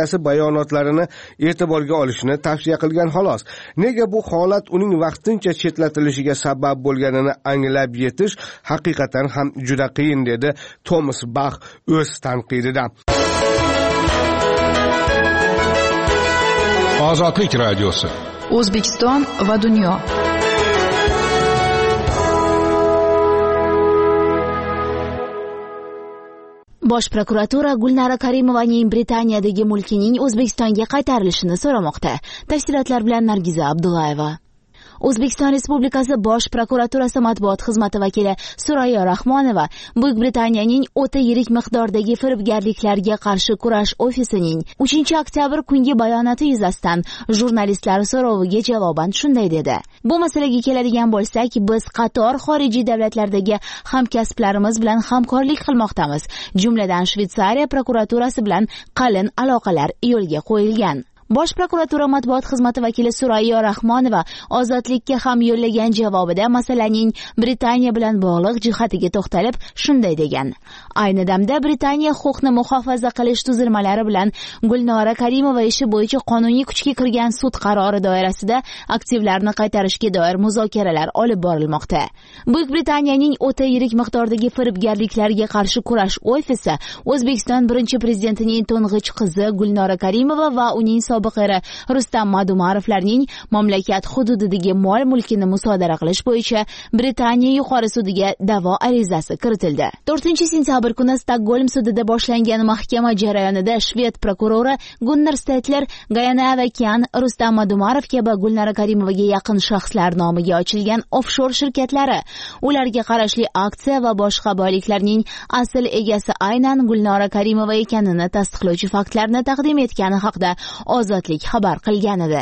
komissiyasi bayonotlarini e'tiborga olishni tavsiya qilgan xolos. Nega bu holat uning vaqtincha chetlatilishiga sabab bo'lganini anglab yetish haqiqatan ham juda qiyin, dedi Thomas Bach o'z tanqidida. Ozodlik radiosi. O'zbekiston va dunyo. Bosh prokuratura Gulnora Karimovaning Britaniyadagi mulkining O'zbekistonga qaytarilishini so'ramoqda. Tafsilotlar bilan Nargiza Abdullayeva. O'zbekiston Respublikasi Bosh prokuraturasi matbuot xizmati vakili Surayyo Rahmonova Buyuk Britaniyaning o'ta yirik miqdordagi firibgarliklarga qarshi kurash ofisining uchinchi oktyabr kungi bayonoti yuzasidan jurnalistlar so'roviga javoban shunday dedi. Bu masalaga keladigan bo'lsak, biz qator xorijiy davlatlardagi hamkasblarimiz bilan hamkorlik qilmoqdamiz. Jumladan Shveysariya prokuraturasi bilan qalin aloqalar yo'lga qo'yilgan. Bosh prokuratura matbuot xizmati vakili Surayyo Rahmonova Ozodlikka ham yo'llagan javobida masalaning Britaniya bilan bog'liq jihatiga to'xtalib shunday degan. Ayni damda Britaniya huquqni muhofaza qilish tuzilmalari bilan Gulnora Karimova ishi bo'yicha qonuniy kuchga kirgan sud qarori doirasida aktivlarni qaytarishga doir muzokaralar olib borilmoqda. Buyuk Britaniyaning o'ta yirik miqdordagi firibgarliklarga qarshi kurash ofisi O'zbekiston birinchi prezidentining to'ng'ich qizi Gulnora Karimova va uning sobiq eri Rustam Madumarovlarning mamlakat hududidagi mol-mulkini musodara qilish bo'yicha Britaniya yuqori sudiga da'vo arizasi kiritildi. to'rtinchi sentyabr kuni Stokgolm sudida boshlangan mahkama jarayonida Shved prokurori Gunnar Stetler Gayana va Kyan Rustam Madumarov kabi Gulnora Karimovaga yaqin shaxslar nomiga ochilgan offshor shirkatlari, ularga qarashli aksiya va boshqa boyliklarning asl egasi aynan Gulnora Karimova ekanini tasdiqlovchi faktlarni taqdim etgani haqida Ozodlik xabar qilgan edi.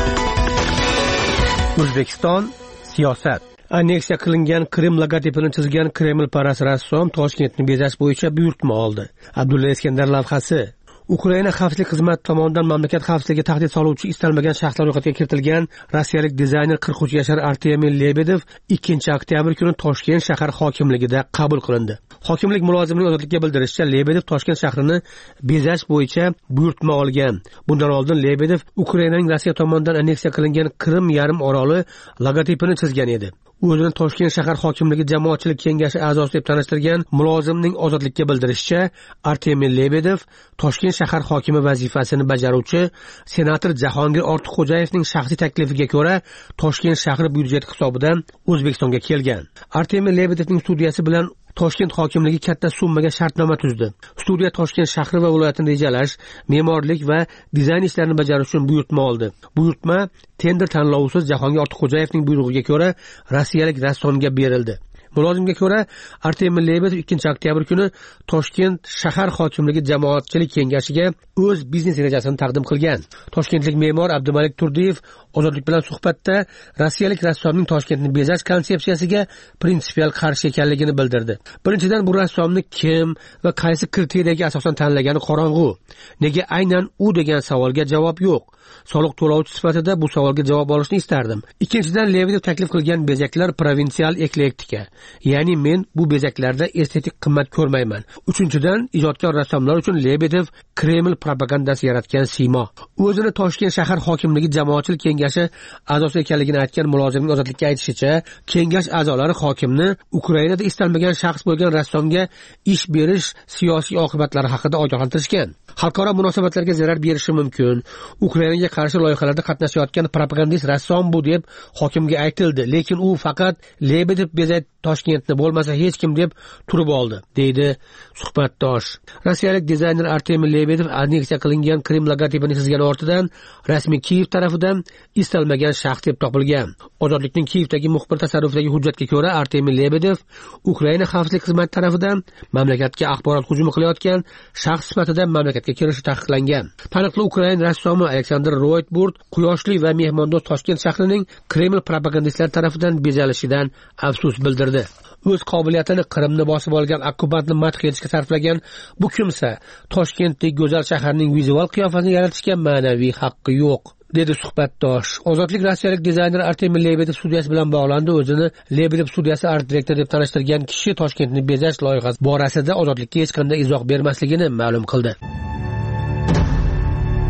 O'zbekiston siyosat. Anneksiya qilingan Krim logotipini chizgan Kreml parasi rassom Toshkentni bezash bo'yicha buyurtma oldi. Abdulla Iskandar lavhasi. Ukraina xavfsizlik xizmati tomonidan mamlakat xavfsizligiga tahdid soluvchi istalmagan shaxslar ro'yxatiga kiritilgan rossiyalik dizayner qirq uch yashar Artemiy Lebedev ikkinchi oktyabr kuni Toshkent shahar hokimligida qabul qilindi. Hokimlik mulozimining ozodlikka bildirishicha, Lebedev Toshkent shahrini bezash bo'yicha buyurtma olgan. Bundan oldin Lebedev Ukrainaning Rossiya tomonidan anneksiya qilingan Krim yarim oroli logotipini chizgan edi. O'zini Toshkent shahar hokimligi jamoatchilik kengashi a'zosi deb tanishtirgan mulozimning ozodlikka bildirishicha, Artemiy Lebedev Toshkent shahar hokimi vazifasini bajaruvchi senator Jahongir Ortiqxo'jayevning shaxsiy taklifiga ko'ra Toshkent shahri byudjeti hisobidan O'zbekistonga kelgan. Artemiy Lebedevning studiyasi bilan Toshkent hokimligi katta summaga shartnoma tuzdi. Studiya Toshkent shahri va viloyatini rejalash, me'morlik va dizayn ishlarini bajarish uchun buyurtma oldi. Buyurtma tender tanlovisiz Jahongir Ortiqxo'jayevning buyrug'iga ko'ra rossiyalik rassomga berildi. Mulozimga ko'ra, Artemiy Lebedev ikkinchi oktyabr kuni Toshkent shahar hokimligi jamoatchilik kengashiga o'z biznes rejasini taqdim qilgan. Toshkentlik me'mor Abdumalik Turdiyev Ozodlik bilan suhbatda rossiyalik rassomning Toshkentni bezash konsepsiyasiga prinsipial qarshi ekanligini bildirdi. Birinchidan, bu rassomni kim va qaysi kriteriyaga asosan tanlagani qorong'u. Nega aynan u degan savolga javob yo'q. Soliq to'lovchi sifatida bu savolga javob olishni istardim. Ikkinchidan, Lebedev taklif qilgan bezaklar provinsial eklektika. Ya'ni men bu bezaklarda estetik qimmat ko'rmayman. Uchinchidan, ijodkor rassomlar uchun Lebedev Kreml propagandasi yaratgan siymo. O'zini Toshkent shahar hokimligi jamoatchilik kengashi a'zosi ekanligini aytgan mulozimning ozodlikka aytishicha, kengash a'zolari hokimni Ukrainada istalmagan shaxs bo'lgan rassomga ish berish siyosiy oqibatlari haqida ogohlantirishgan. Xalqaro munosabatlarga zarar berishi mumkin. Ukrainaga qarshi loyihalarda qatnashayotgan propagandist rassom bu deb hokimga aytildi, lekin u faqat Lebedev bezaydi Toshkentni bo'lmasa hech kim deb turib oldi, deydi suhbatdosh. Rossiyalik dizayner Artemiy Lebedev anneksiya qilingan Krim logotipini chizgan ortidan rasmiy Kiyev tarafidan istalmagan shaxs deb topilgan. Ozodlikning Kiyevdagi muxbir tasarrufidagi hujjatga ko'ra, Artemiy Lebedev Ukraina xavfsizlik xizmati tarafidan mamlakatga axborot hujumi qilayotgan shaxs sifatida mamlakatga kirishi taqiqlangan. Taniqli Ukraina rassomi Aleksandr Roytburt quyoshli va mehmondo'st Toshkent shahrining Kreml propagandistlari tarafidan bezalishidan afsus bildirdi. O'z qobiliyatini Qrimni bosib olgan okkupantni madh etishga sarflagan bu kimsa Toshkentdagi go'zal shaharning vizual qiyofasini yaratishga ma'naviy haqqi yo'q, dedi suhbatdosh. Ozodlik rossiyalik dizayner Artemiy Lebedev studiyasi bilan bog'landi. O'zini Lebedev studiyasi art direktori deb tanishtirgan kishi Toshkentni bezash loyihasi borasida Ozodlikka hech qanday izoh bermasligini ma'lum qildi.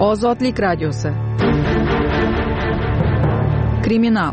Ozodlik radiosi. Kriminal.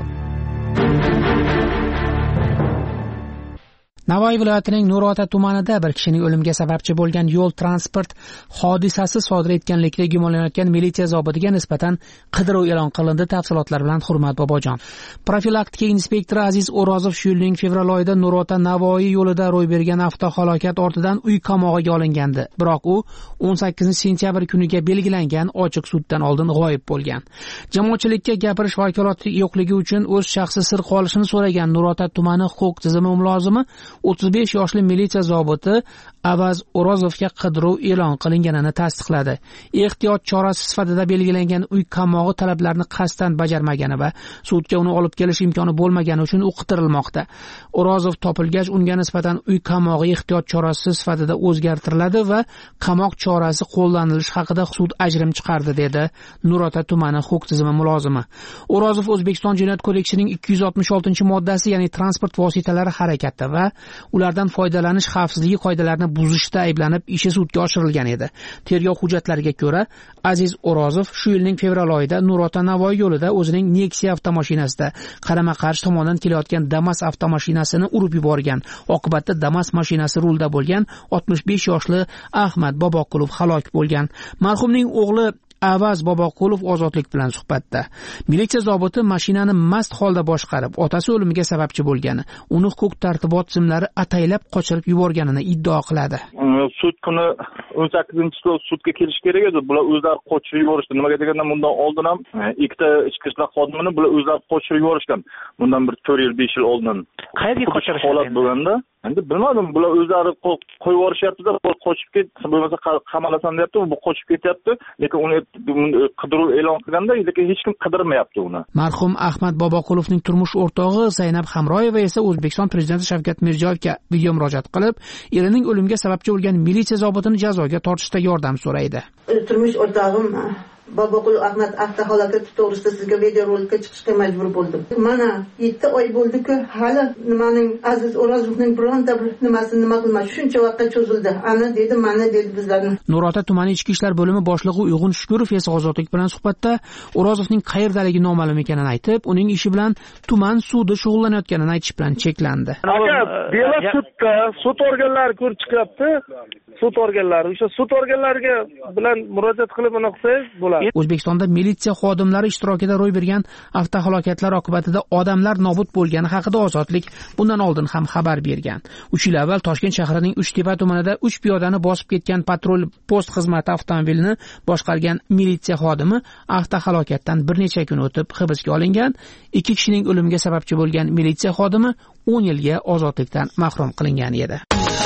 Navoiy viloyatining Nurota tumanida bir kishining o'limiga sababchi bo'lgan yo'l transport hodisasi sodir etganlikda gumonlanayotgan militsiya zobitiga nisbatan qidiruv e'lon qilindi. Tafsilotlar bilan Hurmat Bobojon. Profilaktika inspektori Aziz O'rozov shu yilning fevral oyida Nurota Navoiy yo'lida ro'y bergan avtohalokat ortidan uy qamog'iga olingandi. Biroq u o'n sakkizinchi sentyabr kuniga belgilangan ochiq suddan oldin g'oyib bo'lgan. Jamoatchilikka gapirish vakolati yo'qligi uchun o'z shaxsi sir qolishini so'ragan Nurota tumani huquq tizimi mulozimi o'ttiz besh yoshli militsiya zobiti Avaz O'rozovga qidiruv e'lon qilinganini tasdiqladi. Ehtiyot chorasi sifatida belgilangan uy qamog'i talablarini qasddan bajarmagani va sudga uni olib kelish imkoni bo'lmagani uchun u qidirilmoqda. O'rozov topilgach, unga nisbatan uy qamog'i ehtiyot chorasi sifatida o'zgartiriladi va qamoq chorasi qo'llanilishi haqida sud ajrim chiqardi, dedi Nurota tumani huquq tizimi mulozimi. O'rozov O'zbekiston Jinoyat kodeksining ikki yuz oltmish oltinchi moddasi, ya'ni transport vositalari harakati va ulardan foydalanish xavfsizligi qoidalarini buzishda ayblanib, ishi sudga oshirilgan edi. Tergov hujjatlariga ko'ra, Aziz O'rozov shu yilning fevral oyida Nurota Navoiy yo'lida o'zining Nexia avtomashinasida qarama-qarshi tomondan kelayotgan Damas avtomashinasini urib yuborgan. Oqibatda Damas mashinasi rulda bo'lgan oltmish besh yoshli Ahmad Boboqulov halok bo'lgan. Marhumning o'g'li Avaz Boboqulov Ozodlik bilan suhbatda. Militsiya zobiti mashinani mast holda boshqarib, otasi o'limiga sababchi bo'lgani, uni huquq tartibot tizimlari ataylab qochirib yuborganini iddao qiladi. Sud kuni o'n sakkizinchi sudga kelish kerak edi. Bular o'zlari qochirib yuborishdi. Nimaga deganda bundan oldin ham ikkita ichki ishlar xodimini bular o'zlari qochirib yuborishgan. Bundan bir to'rt yil, besh yil oldin. Qayerga qochirishdi? Holat bo'lganda, endi bilmadim, bular o'zlari qo'yib yuborishyapti-da, qochib ket, bo'lmasa qamalasan deyapti, bu qochib ketyapti, lekin uni qidiruv e'lon qilganda, lekin hech kim qidirmayapti uni. Marhum Ahmad Boboqulovning turmush o'rtog'i Zaynab Hamroyeva esa O'zbekiston prezidenti Shavkat Mirziyoyevga video murojaat qilib, erining o'limiga sababchi bo'lgan militsiya zobitini jazoga tortishda yordam so'raydi. Turmush o'rtog'im Boboqulov Ahmad avtohalokati to'g'risida sizga videorolikka chiqishga majbur bo'ldim. Mana yetti oy bo'ldi-ku, hali nimaning Aziz O'rozovning bironta bir nimasini nima qilmadi. Shuncha vaqtga cho'zildi. Ana dedi, mana dedi bizlarni. Nurota tumani ichki ishlar bo'limi boshlig'i Uyg'un Shukurov esa Ozodlik bilan suhbatda O'rozovning qayerdaligi noma'lum ekanini aytib, uning ishi bilan tuman sudi shug'ullanayotganini aytish bilan cheklandi. Aka, bela sudda sud organlari ko'rib chiqyapti. Sud organlari, o'sha sud organlariga bilan murojaat qilib uni qilsangiz bo'ladi. O'zbekistonda militsiya xodimlari ishtirokida ro'y bergan avtohalokatlar oqibatida odamlar nobud bo'lgani haqida Ozodlik bundan oldin ham xabar bergan. uch yil avval Toshkent shahrining Uchtepa tumanida uch piyodani bosib ketgan patrul post xizmati avtomobilini boshqargan militsiya xodimi avtohalokatdan bir necha kun o'tib hibsga olingan. Ikki kishining o'limiga sababchi bo'lgan militsiya xodimi o'n yilga ozodlikdan mahrum qilingan edi.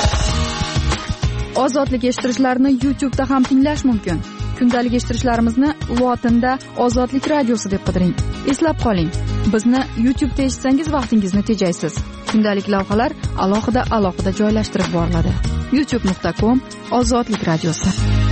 Ozodlik eshittirishlarni YouTube'da ham tinglash mumkin. Kundalik eshittirishlarimizni lotinda Ozodlik radiosi deb qidiring. Eslab qoling, bizni YouTube'da eshitsangiz vaqtingizni tejaysiz. Kundalik lavhalar alohida alohida joylashtirib boriladi. youtube nuqta com Ozodlik radiosi.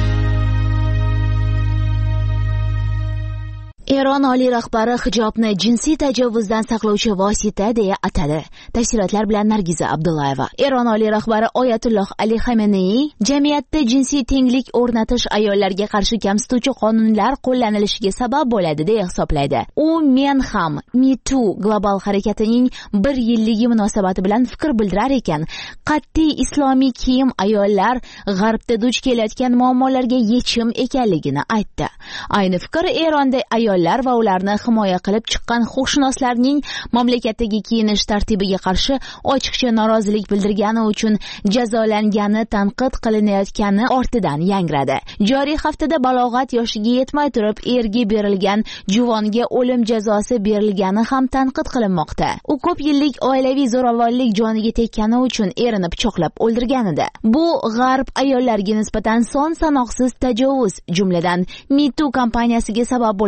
Eron oliy rahbari hijobni jinsiy tajovuzdan saqlovchi vosita deya atadi. Tafsilotlar bilan Nargiza Abdullayeva. Eron oliy rahbari Oyatulloh Ali Xamenei jamiyatda jinsiy tenglik o'rnatish ayollarga qarshi kamsituvchi qonunlar qo'llanilishiga sabab bo'ladi deya hisoblaydi. U Men ham Me Too global harakatining bir yilligi munosabati bilan fikr bildirar ekan, qat'iy islomiy kiyim ayollar g'arbda duch kelayotgan muammolarga yechim ekanligini aytdi. Ayni fikr Eronda ayol va ularni himoya qilib chiqqan huquqshunoslarning mamlakatdagi kiyinish tartibiga qarshi ochiqcha norozilik bildirgani uchun jazolangani tanqid qilinayotgani ortidan yangradi. Joriy haftada balog'at yoshiga yetmay turib erga berilgan juvonga o'lim jazosi berilgani ham tanqid qilinmoqda. U ko'p yillik oilaviy zo'ravonlik joniga tekkani uchun erini pichoqlab o'ldirgan edi. Bu g'arb ayollariga nisbatan son sanoqsiz tajovuz, jumladan Me Too kampaniyasiga sabab bo'lgan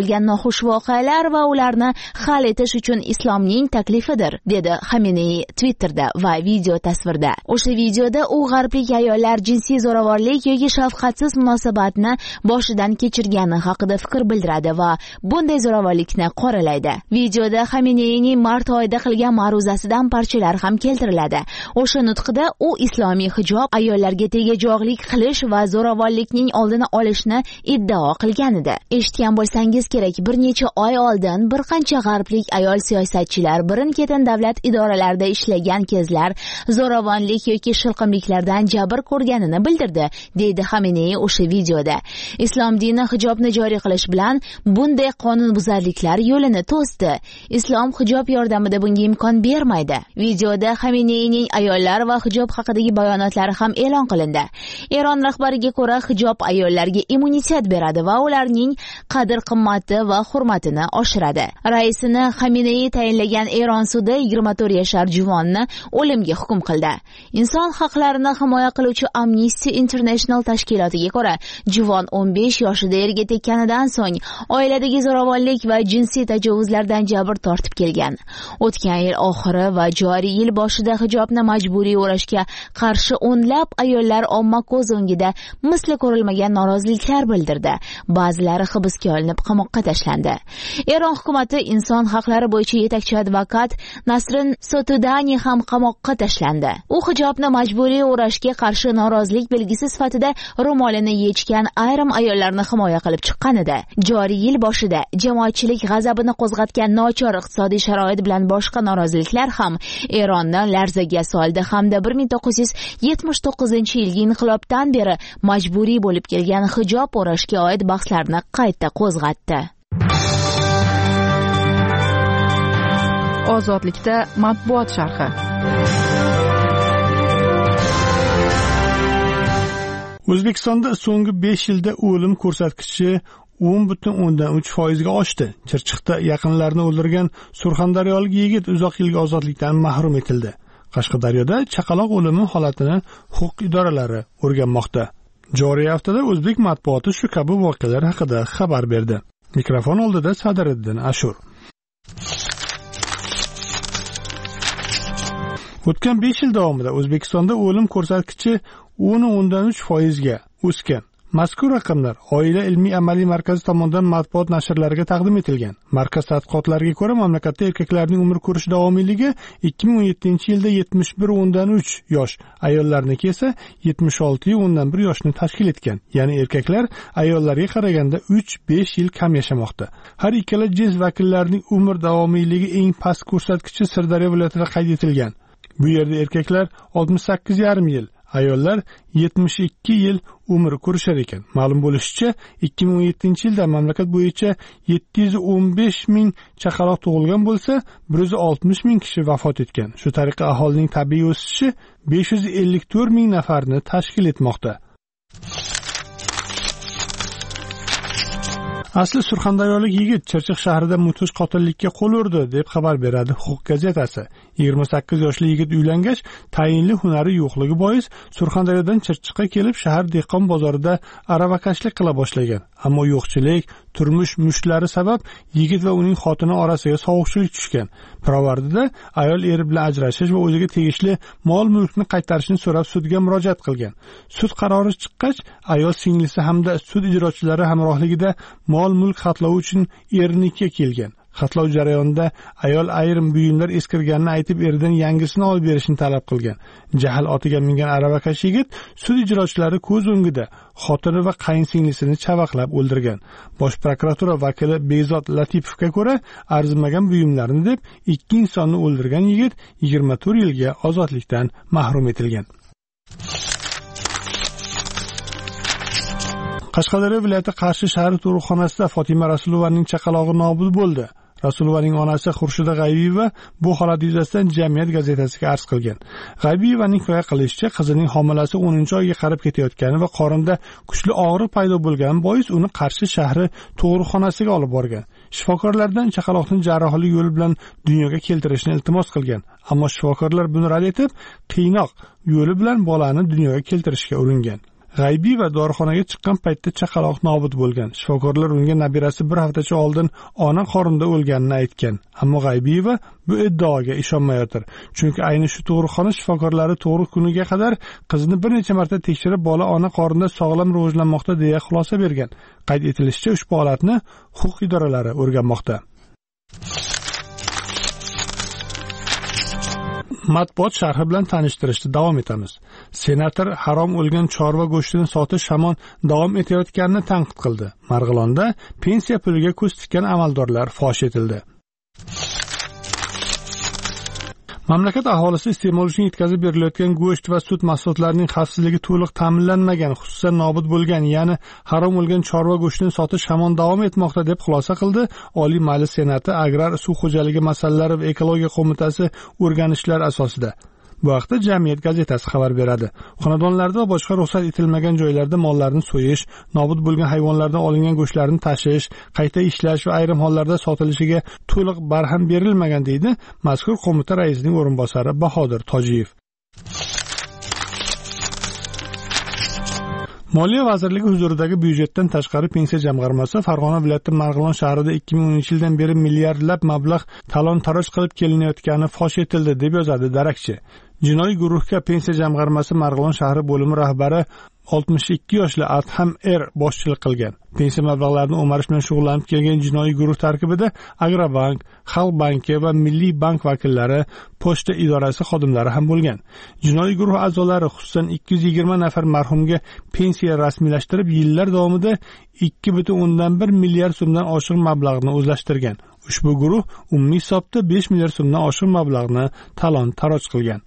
xushvoqealar va ularni hal etish uchun islomning taklifidir, dedi Xamenei Twitterda va video tasvirda. O'sha videoda u g'arblik ayollar jinsiy zo'ravonlik yoki shafqatsiz munosabatni boshidan kechirgani haqida fikr bildiradi va bunday zo'ravonlikni qoralaydi. Videoda Xameneining mart oyida qilgan ma'ruzasidan parchalar ham keltiriladi. O'sha nutqida u islomiy hijob ayollarga tegajog'lik qilish va zo'ravonlikning oldini olishni iddao qilgan edi. Eshitgan bo'lsangiz kerak, bir necha oy oldin bir qancha g'arblik ayol siyosatchilar birin-ketin davlat idoralarida ishlagan kezlar zo'ravonlik yoki shilqimliklardan jabr ko'rganini bildirdi, deydi Xamenei o'sha videoda. Islom dini hijobni joriy qilish bilan bunday qonunbuzarliklar yo'lini to'sdi. Islom hijob yordamida bunga imkon bermaydi. Videoda Xameneining ayollar va hijob haqidagi bayonotlari ham e'lon qilindi. Eron rahbariga ko'ra, hijob ayollarga immunitet beradi va ularning qadr-qimmati va hurmatini oshiradi. Raisini Xamenei tayinlagan Eron sudi yigirma to'rt yashar juvonni o'limga hukm qildi. Inson haqlarini himoya qiluvchi Amnesty International tashkilotiga ko'ra, juvon o'n besh yoshida erga tekkanidan so'ng oiladagi zo'ravonlik va jinsiy tajovuzlardan jabr tortib kelgan. O'tgan yil oxiri va joriy yil boshida hijobni majburiy o'rashga qarshi o'nlab ayollar omma ko'z o'ngida misli ko'rilmagan noroziliklar bildirdi. Ba'zilari hibsga olinib qamoqqa tashlandi. Eron hukumati inson haqlari bo'yicha yetakchi advokat Nasrin Sotudani ham qamoqqa tashlandi. U hijobni majburiy o'rashga qarshi norozilik belgisi sifatida ro'molini yechgan ayrim ayollarni himoya qilib chiqqan edi. Joriy yil boshida jamoatchilik g'azabini qo'zg'atgan nochor iqtisodiy sharoit bilan boshqa noroziliklar ham Eronni larzaga soldi hamda bir ming to'qqiz yuz yetmish to'qqizinchi yilgi inqilobdan beri majburiy bo'lib kelgan hijob o'rashga oid bahslarni qayta qo'zg'atdi. Ozodlikda matbuot sharhi. O'zbekistonda so'nggi besh yilda o'lim ko'rsatkichi o'n butun o'ndan uch foizga oshdi. Chirchiqda yaqinlarini o'ldirgan surxondaryolik yigit uzoq yilga ozodlikdan mahrum etildi. Qashqadaryoda chaqaloq o'limi holatini huquq idoralari o'rganmoqda. Joriy haftada o'zbek matbuoti shu kabi voqealar haqida xabar berdi. Mikrofon oldida Sadiriddin Ashur. O'tgan besh yil davomida O'zbekistonda o'lim ko'rsatkichi o'n o'ndan uch foizga o'sgan. Mazkur raqamlar Oila ilmiy amaliy markazi tomonidan matbuot nashrlariga taqdim etilgan. Markaz tadqiqotlariga ko'ra, mamlakatda erkaklarning umr ko'rish davomiyligi ikki ming o'n yettinchi yilda yetmish bir o'ndan uch yosh, ayollarniki esa yetmish olti o'ndan bir yoshni tashkil etgan. Ya'ni erkaklar ayollarga qaraganda uch besh yil kam yashamoqda. Har ikkala jins vakillarining umr davomiyligi eng past ko'rsatkichi Sirdaryo viloyatida qayd etilgan. Bu yerda erkaklar oltmish sakkiz yarim yil, ayollar yetmish ikki yil umr ko'rishar ekan. Ma'lum bo'lishicha, ikki ming o'n yettinchi yilda mamlakat bo'yicha yetti yuz o'n besh ming chaqaloq tug'ilgan bo'lsa, bir yuz oltmish ming kishi vafot etgan. Shu tariqa aholining tabiiy o'sishi besh yuz ellik to'rt ming nafarni tashkil etmoqda. Asli surxondaryolik yigit Chirchiq shahrida mudhish qotillikka qo'l urdi, deb xabar beradi Huquq gazetasi. yigirma sakkiz yoshli yigit uylangach, tayinli hunari yo'qligi bois Surxondaryodan Chirchiqqa kelib shahar dehqon bozorida aravakashlik qila boshlagan. Ammo yo'qchilik, turmush mushtlari sabab yigit va uning xotini orasiga sovuqchilik tushgan. Pirovardida ayol eri bilan ajrashish va o'ziga tegishli mol-mulkni qaytarishni so'rab sudga murojaat qilgan. Sud qarori chiqqach, ayol singlisi hamda sud ijrochilari hamrohligida mol-mulk xatlovi uchun erinikiga kelgan. Xatlov jarayonida ayol ayrim buyumlar eskirganini aytib eridan yangisini olib berishni talab qilgan. Jahl otiga mingan aravakash yigit sud ijrochilari ko'z o'ngida xotini va qayinsinglisini chavaqlab o'ldirgan. Bosh prokuratura vakili Bezod Latipovga ko'ra, arzimagan buyumlarni deb ikki insonni o'ldirgan yigit yigirma to'rt yilga ozodlikdan mahrum etilgan. Qashqadaryo viloyati Qarshi shahar tug'ruqxonasida Fotima Rasulovaning chaqalog'i nobud bo'ldi. Rasulovaning onasi Xurshida G'aybiyeva bu holat yuzasidan Jamiyat gazetasiga arz qilgan. G'aybiyevaning hikoya qilishicha, qizining homilasi o'ninchi oyga qarab ketayotgani va qorinda kuchli og'riq paydo bo'lgani bois uni Qarshi shahri tug'ruqxonasiga olib borgan. Shifokorlardan chaqaloqning jarrohlik yo'li bilan dunyoga keltirishni iltimos qilgan. Ammo shifokorlar buni rad etib, qiynoq yo'li bilan bolani dunyoga keltirishga uringan. G'aybiy va dorixonaga chiqqan paytda chaqaloq nobud bo'lgan. Shifokorlar unga nabirasi bir haftacha oldin ona qornida o'lganini aytgan. Ammo G'aybiyeva bu iddaoga ishonmayotir. Chunki ayni shu tug'ruqxona shifokorlari tug'ruq kuniga qadar qizni bir necha marta tekshirib, bola ona qornida sog'lom rivojlanmoqda deya xulosa bergan. Qayd etilishicha, ushbu holatni huquq idoralari o'rganmoqda. Matbuot sharhi bilan tanishtirishda davom etamiz. Senator harom o'lgan chorva go'shtini sotish hamon davom etayotganini tanqid qildi. Marg'ilonda pensiya puliga ko'z tikkan amaldorlar fosh etildi. Mamlakat aholisi iste'mol uchun yetkazib berilayotgan go'sht va sut mahsulotlarining xavfsizligi to'liq ta'minlanmagan, xususan nobud bo'lgan, ya'ni harom o'lgan chorva go'shtini sotish hamon davom etmoqda deb xulosa qildi Oliy Majlis Senati Agrar suv xo'jaligi masalalari va ekologiya qo'mitasi o'rganishlar asosida. Bu haqda Jamiyat gazetasi xabar beradi. Xonadonlarda va boshqa ruxsat etilmagan joylarda mollarni so'yish, nobud bo'lgan hayvonlardan olingan go'shtlarni tashish, qayta ishlash va ayrim hollarda sotilishiga to'liq barham berilmagan deydi mazkur qo'mita raisining o'rinbosari Bahodir Tojiyev. Moliya vazirligi huzuridagi byudjetdan tashqari pensiya jamg'armasi Farg'ona viloyati Marg'ilon shahrida ikki ming o'ninchi yildan beri milliardlab mablag' talon-taroj qilib kelinayotgani fosh etildi deb yozadi darakchi. Jinoiy guruhga pensiya jamg'armasi Marg'ilon shahri bo'limi rahbari oltmish ikki yoshli Adham Er boshchilik qilgan. Pensiya mablag'larini o'marish bilan shug'ullanib kelgan jinoiy guruh tarkibida Agrobank, Xalq banki va Milliy bank vakillari, pochta idorasi xodimlari ham bo'lgan. Jinoiy guruh a'zolari xususan ikki yuz yigirma nafar marhumga pensiya rasmiylashtirib, yillar davomida ikki butun o'ndan bir milliard so'mdan oshiq mablag'ni o'zlashtirgan. Ushbu guruh umumiy hisobda besh milliard so'mdan oshiq mablag'ni talon-taroj qilgan.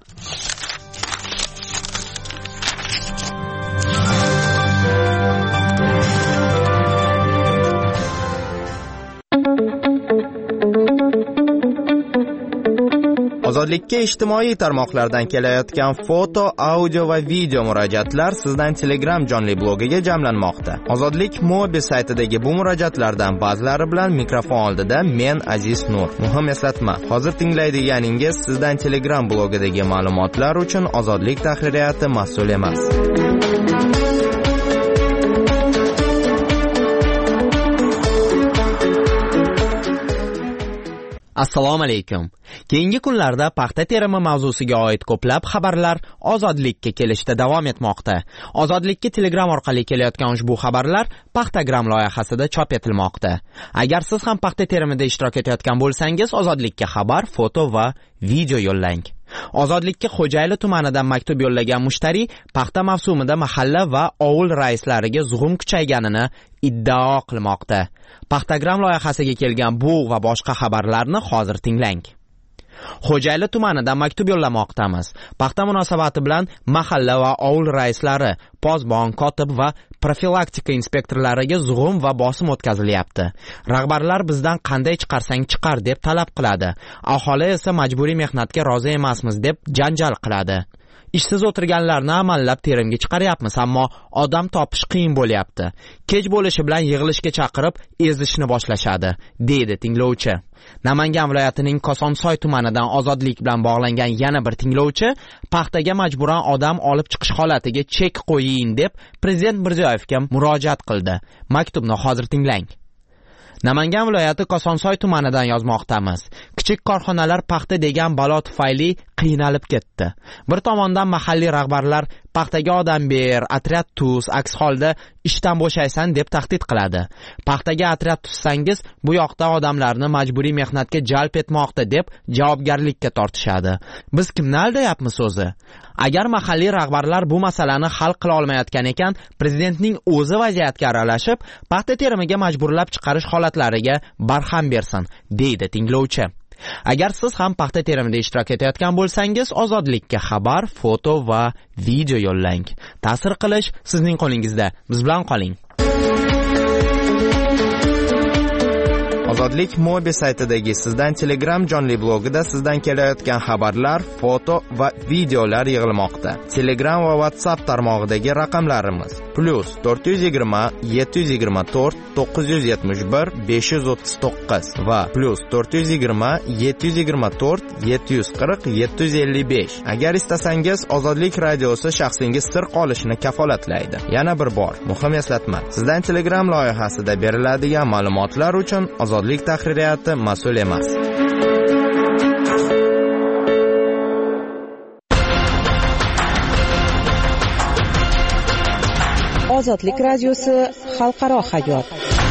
Ozodlikka ijtimoiy tarmoqlardan kelayotgan foto, audio va video murojaatlar sizdan Telegram jonli blogiga jamlanmoqda. Ozodlik Mobi saytidagi bu murojaatlardan ba'zilari bilan mikrofon oldida men Aziz Nur. Muhim eslatma: hozir tinglaydiganingiz sizdan Telegram blogidagi ma'lumotlar uchun Ozodlik tahririyati mas'ul emas. Assalomu alaykum. Keyingi kunlarda paxta terimi mavzusiga oid ko'plab xabarlar Ozodlikka kelishda davom etmoqda. Ozodlikka Telegram orqali kelayotgan ushbu xabarlar Paxtagram loyihasida chop etilmoqda. Agar siz ham paxta terimida ishtirok etayotgan bo'lsangiz, Ozodlikka xabar, foto va video yo'llang. Ozodlikka Xo'jayli tumanidan maktub yo'llagan mushtariy paxta mavsumida mahalla va ovul raislariga zug'um kuchayganini iddao qilmoqda. Paxtagram loyihasiga kelgan bu va boshqa xabarlarni hozir tinglang. Xo'jayli tumanidan maktub yo'llamoqdamiz. Paxta munosabati bilan mahalla va ovul raislari, pozbon, kotib va profilaktika inspektorlariga zug'um va bosim o'tkazilyapti. Rahbarlar bizdan qanday chiqarsang chiqar deb talab qiladi. Aholi esa majburiy mehnatga rozi emasmiz deb janjal qiladi. Ishsiz o'tirganlarni amallab terimga chiqaryapmiz, ammo odam topish qiyin bo'lyapti. Kech bo'lishi bilan yig'ilishga chaqirib, ezishni boshlashadi, deydi tinglovchi. Namangan viloyatining Kosonsoy tumanidan Ozodlik bilan bog'langan yana bir tinglovchi paxtaga majburan odam olib chiqish holatiga chek qo'ying deb Prezident Mirziyoyevga murojaat qildi. Maktubni hozir tinglang. Namangan viloyati Kosonsoy tumanidan yozmoqdamiz. Kichik korxonalar paxta degan balo tufayli qiynalib ketdi. Bir tomondan mahalliy rahbarlar paxtaga odam ber, otryad tuz, aks holda ishdan bo'shaysan deb tahdid qiladi. Paxtaga otryad tuzsangiz, bu yoqda odamlarni majburiy mehnatga jalb etmoqda deb javobgarlikka tortishadi. Biz kimni aldayapmiz o'zi? Agar mahalliy rahbarlar bu masalani hal qila olmayotgan ekan, prezidentning o'zi vaziyatga aralashib, paxta terimiga majburlab chiqarish holatlariga barham bersin, deydi tinglovchi. Agar siz ham paxta terimida ishtirok etayotgan bo'lsangiz, Ozodlikka xabar, foto va video yo'llang. Ta'sir qilish sizning qo'lingizda. Biz bilan qoling. Ozodlik Mobi saytidagi sizdan Telegram jonli blogida sizdan kelayotgan xabarlar, foto va videolar yig'ilmoqda. Telegram va WhatsApp tarmog'idagi raqamlarimiz: plus to'rt yuz yigirma yetti yuz yigirma to'rt to'qqiz yuz yetmish bir besh yuz o'ttiz to'qqiz va plus to'rt yuz yigirma yetti yuz yigirma to'rt yetti yuz qirq yetti yuz ellik besh. Agar istasangiz, Ozodlik radiosi shaxsingiz sir qolishini kafolatlaydi. Yana bir bor muhim eslatma. Sizdan Telegram loyihasida beriladigan ma'lumotlar uchun Ozodlik tahririyati mas'ul emas. Ozodlik radiosi xalqaro hayot.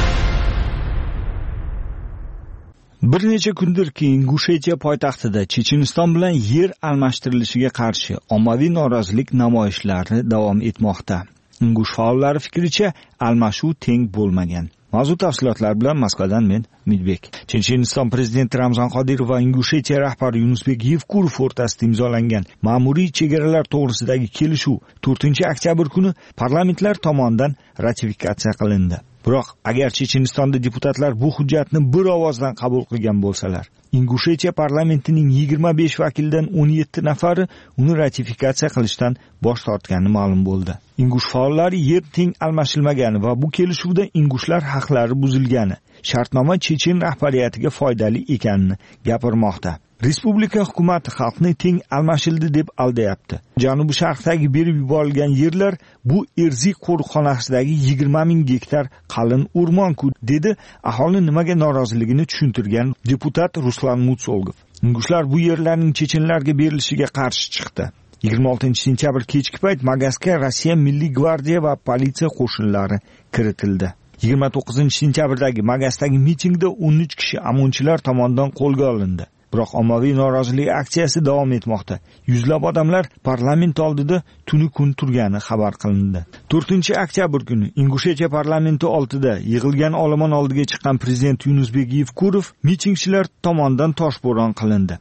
Bir necha kundir keyin Ingushetiya poytaxtida Checheniston bilan yer almashtirilishiga qarshi ommaviy norozilik namoyishlari davom etmoqda. Ingush faollari fikricha, almashuv teng bo'lmagan. Mavzu tafsilotlar bilan Moskvadan men Umidbek. Checheniston prezidenti Ramzan Qodirov va Ingushetiya rahbari Yunusbek Yevkurov o'rtasida imzolangan ma'muriy chegaralar to'g'risidagi kelishuv to'rtinchi oktyabr kuni parlamentlar tomonidan ratifikatsiya qilindi. Biroq agar Chechenistonda deputatlar bu hujjatni bir ovozdan qabul qilgan bo'lsalar, Ingushetiya parlamentining yigirma besh vakilidan o'n yetti nafari uni ratifikatsiya qilishdan bosh tortgani ma'lum bo'ldi. Ingush faollari yer teng almashilmagani va bu kelishuvda ingushlar haqlari buzilgani, shartnoma chechen rahbariyatiga foydali ekanini gapirmoqda. Respublika hukumati xalqni teng almashildi deb aldayapti. Janubi sharqdagi berib yuborilgan yerlar bu Erzik qo'riqxonasidagi yigirma ming gektar qalin o'rmon-ku, dedi aholi nimaga noroziligini tushuntirgan deputat Ruslan Mutsolgov. Ingushlar bu yerlarning chechenlarga berilishiga qarshi chiqdi. yigirma oltinchi sentyabr kechki payt Magasga Rossiya Milliy gvardiya va politsiya qo'shinlari kiritildi. yigirma to'qqizinchi sentyabrdagi Magasdagi mitingda o'n uch kishi amonchilar tomonidan qo'lga olindi. Biroq ommaviy norozilik aksiyasi davom etmoqda. Yuzlab odamlar parlament oldida tuni kun turgani xabar qilindi. to'rtinchi oktyabr kuni Ingushetiya parlamenti oldida yig'ilgan olomon oldiga chiqqan prezident Yunusbek Yevkurov mitingchilar tomonidan toshbo'ron qilindi.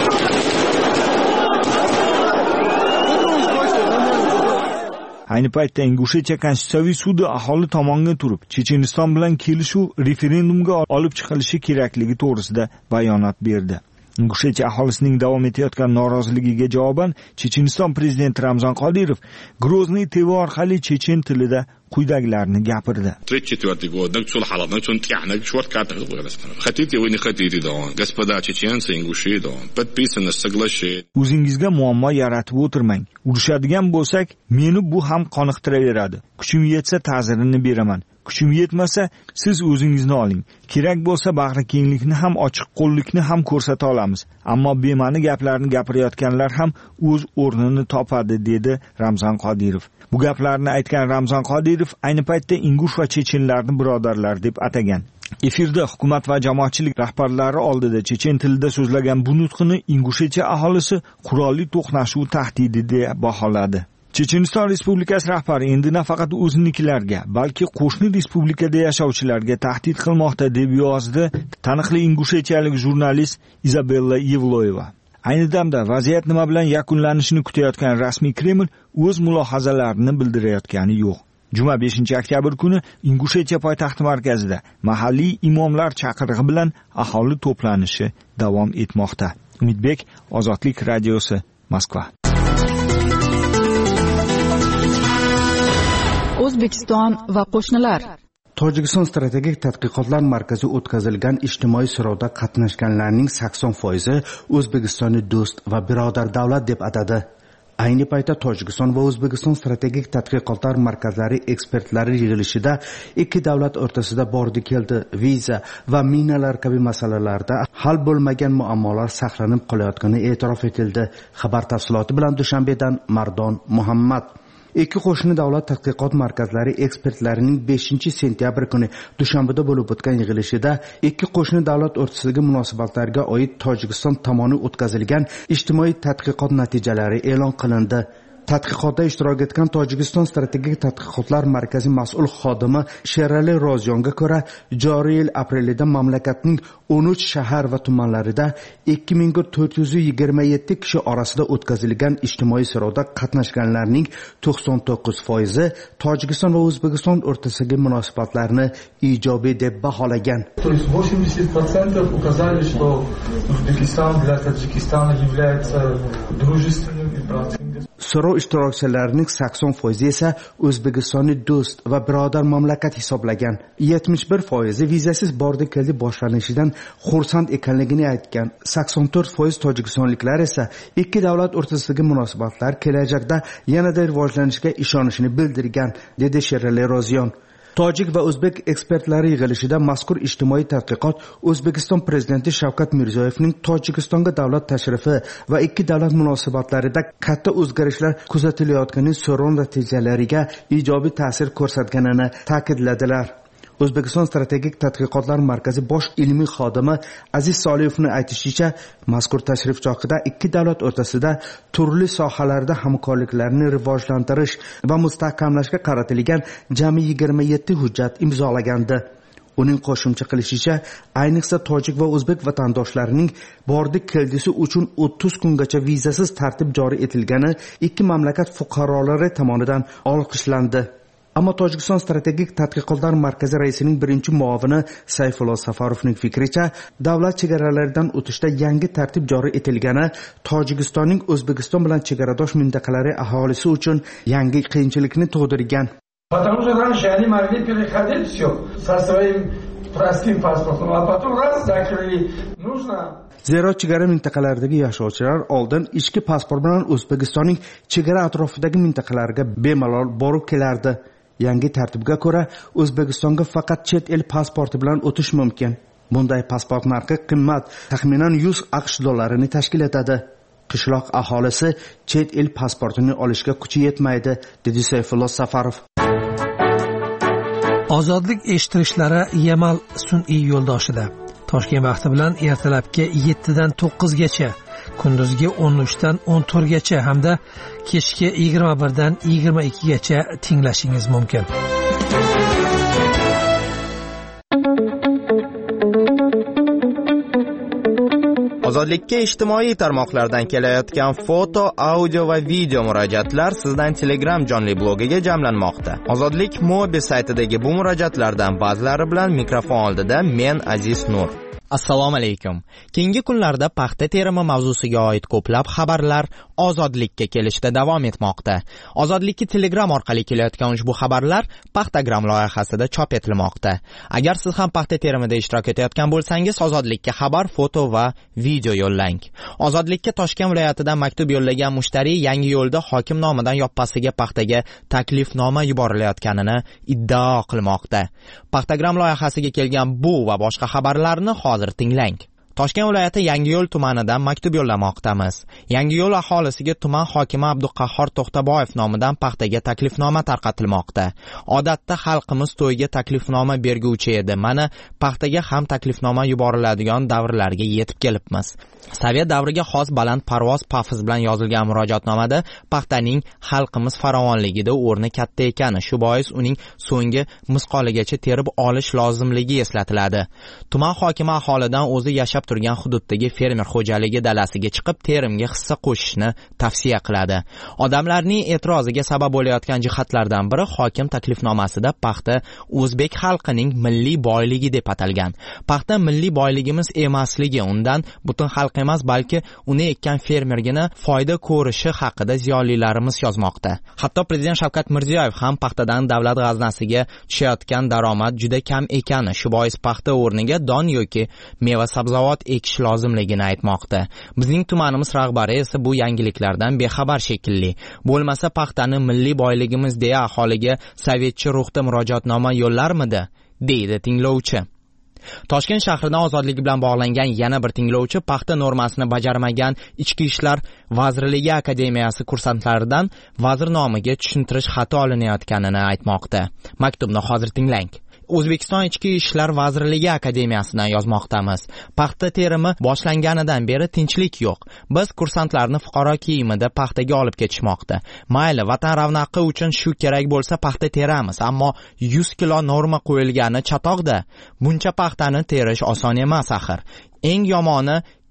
Ayni paytda Ingushetiya Konstitutsiyaviy sudi aholi tomoniga turib, Checheniston bilan kelishuv referendumga olib chiqilishi kerakligi to'g'risida bayonot berdi. Ingushetiya aholisining davom etayotgan noroziligiga javoban Checheniston prezidenti Ramzan Qodirov Grozniy T V orqali chechen tilida quyidagilarni gapirdi. тридцать четвёртый год, sul halatdan chun tiyana short karta qo'yasizlar. Хотите вы не хотите да, господа чеченцы, ингуши да, подписано соглашение. O'zingizga muammo yaratib o'tirmang. Urushadigan bo'lsak, meni bu ham qoniqtiraveradi. Kuchim yetsa ta'zirini beraman. Kuchim yetmasa, siz o'zingizni oling. Kerak bo'lsa bag'ri kenglikni ham, ochiq qo'llikni ham ko'rsata olamiz. Ammo bema'ni gaplarni gapirayotganlar ham o'z o'rnini topadi, dedi Ramzan Qodirov. Bu gaplarni aytgan Ramzan Qodirov ayni paytda ingush va chechenlarni birodarlar deb atagan. Efirda hukumat va jamoatchilik rahbarlari oldida chechen tilida so'zlagan bu nutqini Ingushetiya aholisi qurolli to'qnashuv tahdidi deb baholadi. Checheniston Respublikasi rahbari endi nafaqat o'zinikilarga, balki qo'shni respublikada yashovchilarga tahdid qilmoqda, deb yozdi taniqli ingushetiyalik jurnalist Izabella Yevloyeva. Ayni damda vaziyat nima bilan yakunlanishini kutayotgan rasmiy Kreml o'z mulohazalarini bildirayotgani yo'q. Juma beshinchi oktyabr kuni Ingushetiya poytaxti markazida mahalliy imomlar chaqirig'i bilan aholi to'planishi davom etmoqda. Umidbek, Ozodlik radiosi, Moskva. O'zbekiston va qo'shnilar. Tojikiston strategik tadqiqotlar markazi o'tkazilgan ijtimoiy so'rovda qatnashganlarning sakson foizi O'zbekistonni do'st va birodar davlat deb atadi. Ayni paytda Tojikiston va O'zbekiston strategik tadqiqotlar markazlari ekspertlari yig'ilishida ikki davlat o'rtasida bordi-keldi, viza va minalar kabi masalalarda hal bo'lmagan muammolar saqlanib qolayotgani e'tirof etildi. Xabar tafsiloti bilan Dushanbedan Mardon Muhammad. Ikki qo'shni davlat tadqiqot markazlari ekspertlarining beshinchi sentyabr kuni Dushanbeda bo'lib o'tgan yig'ilishida ikki qo'shni davlat o'rtasidagi munosabatlarga oid Tojikiston tomoni o'tkazilgan ijtimoiy tadqiqot natijalari e'lon qilindi. Tadqiqotda ishtirok etgan Tojikiston strategik tadqiqotlar markazi mas'ul xodimi Sherali Rozyonga ko'ra, joriy yil aprelida mamlakatning o'n uch shahar va tumanlarida ikki ming to'rt yuz yigirma yetti kishi orasida o'tkazilgan ijtimoiy so'rovda qatnashganlarning to'qson to'qqiz foizi Tojikiston va O'zbekiston o'rtasidagi munosabatlarni ijobiy deb baholagan. То есть восемьдесят процентов указали, что Узбекистан для Таджикистана является дружественным и братским. So'rov ishtirokchilarining sakson foizi esa O'zbekistonni do'st va birodar mamlakat hisoblagan. yetmish bir foizi vizasiz bordi keldi boshlanishidan xursand ekanligini aytgan. sakson to'rt foiz tojikistonliklar esa ikki davlat o'rtasidagi munosabatlar kelajakda yanada rivojlanishiga ishonishini bildirgan, dedi Sherali Roziyon. Tojik va o'zbek ekspertlari yig'ilishida mazkur ijtimoiy tadqiqot O'zbekiston prezidenti Shavkat Mirziyoyevning Tojikistonga davlat tashrifi va ikki davlat munosabatlarida katta o'zgarishlar kuzatilayotgani so'rov natijalariga ijobiy ta'sir ko'rsatganini ta'kidladilar. O'zbekiston strategik tadqiqotlar markazi bosh ilmiy xodimi Aziz Soliyevning aytishicha, mazkur tashrif chog'ida ikki davlat o'rtasida turli sohalarda hamkorliklarni rivojlantirish va mustahkamlashga qaratilgan jami yigirma yetti hujjat imzolagandi. Uning qo'shimcha qilishicha, ayniqsa tojik va o'zbek vatandoshlarining bordi keldisi uchun o'ttiz kungacha vizasiz tartib joriy etilgani ikki mamlakat fuqarolari tomonidan olqishlandi. Ammo Tojikiston strategik tadqiqotlar markazi raisining birinchi muavini Sayfullo Safarovning fikricha, davlat chegaralaridan o'tishda yangi tartib joriy etilgani Tojikistonning O'zbekiston bilan chegaradosh mintaqalari aholisi uchun yangi qiyinchilikni tug'dirgan. Потому что раньше они могли переходить все со своим простым паспортом, а потом раз закрыли. Нужно Zero chegara mintaqalaridagi yashovchilar oldin ichki pasport bilan O'zbekistonning chegara atrofidagi mintaqalarga bemalol borib kelardi. Yangi tartibga ko'ra O'zbekistonga faqat chet el pasporti bilan o'tish mumkin. Bunday pasport narxi qimmat, taxminan yuz aqsh dollarini tashkil etadi. Qishloq aholisi chet el pasportini olishga kuchi yetmaydi, dedi Sayfullo Safarov. Ozodlik eshittirishlari Yamal sun'iy yo'ldoshida. Toshkent vaqti bilan ertalabki yettidan to'qqizgacha, kunduzgi o'n uchdan o'n to'rtgacha hamda kechki yigirma birdan yigirma ikkigacha tinglashingiz mumkin. Ozodlikka ijtimoiy tarmoqlardan kelayotgan foto, audio va video murojaatlar sizdan Telegram jonli blogiga jamlanmoqda. Ozodlik Mobi saytidagi bu murojaatlardan ba'zilari bilan mikrofon oldida men Aziz Nur. Assalomu alaykum. Keyingi kunlarda paxta terimi mavzusiga oid ko'plab xabarlar ozodlikka kelishda davom etmoqda. Ozodlikka Telegram orqali kelayotgan ushbu xabarlar Paxtagram loyihasida chop etilmoqda. Agar siz ham paxta terimida ishtirok etayotgan bo'lsangiz, ozodlikka xabar, foto va video yo'llang. Ozodlikka Toshkent viloyatidan maktub yo'llagan mushtari Yangi yo'lda hokim nomidan yoppasiga paxtaga taklifnoma yuborilayotganini iddao qilmoqda. Paxtagram loyihasiga kelgan bu va boshqa xabarlarni hozir tinglang. Toshkent viloyati Yangiyo'l tumanidan maktub yo'llamoqdamiz. Yangiyo'l aholisiga tuman hokimi Abduqahhor To'xtaboyev nomidan paxtaga taklifnoma tarqatilmoqda. Odatda xalqimiz to'yga taklifnoma berguvchi edi. Mana paxtaga ham taklifnoma yuboriladigan davrlarga yetib kelibmiz. Sovet davriga xos baland parvoz pafiz bilan yozilgan murojaatnomada paxtaning xalqimiz farovonligida o'rni katta ekani, shu bois uning so'nggi misqoligacha terib olish lozimligi eslatiladi. Tuman hokimi aholidan o'zi yashab turgan hududdagi fermer xo'jaligi dalasiga chiqib terimga hissa qo'shishni tavsiya qiladi. Odamlarning e'tiroziga sabab bo'layotgan jihatlardan biri hokim taklifnomasida paxta o'zbek xalqining milliy boyligi deb atalgan. Paxta milliy boyligimiz emasligi, undan butun xalq emas, balki uni ekkan fermergina foyda ko'rishi haqida ziyolilarimiz yozmoqda. Hatto prezident Shavkat Mirziyoyev ham paxtadan davlat g'aznasiga tushayotgan daromad juda kam ekani, shu bois paxta o'rniga don yoki meva sabzavot ekish lozimligini aytmoqda. Bizning tumanimiz rahbari esa bu yangiliklardan bexabar shekilli. Bo'lmasa paxtani milliy boyligimiz deya aholiga sovetcha ruhda murojaatnoma yo'llarmidi, deydi tinglovchi. Toshkent shahridan ozodlik bilan bog'langan yana bir tinglovchi paxta normasini bajarmagan Ichki ishlar vazirligi akademiyasi kursantlaridan vazir nomiga tushuntirish xati olinayotganini aytmoqda. Maktubni hozir tinglang. O'zbekiston Ichki ishlar vazirligi akademiyasidan yozmoqdamiz. Paxta terimi boshlanganidan beri tinchlik yo'q. Biz kursantlarni fuqaro kiyimida paxtaga olib ketishmoqda. Mayli, vatan ravnaqi uchun shu kerak bo'lsa paxta teramiz, ammo yuz kilo norma qo'yilgani chatoqda. Buncha paxtani terish oson emas axir. Eng yomoni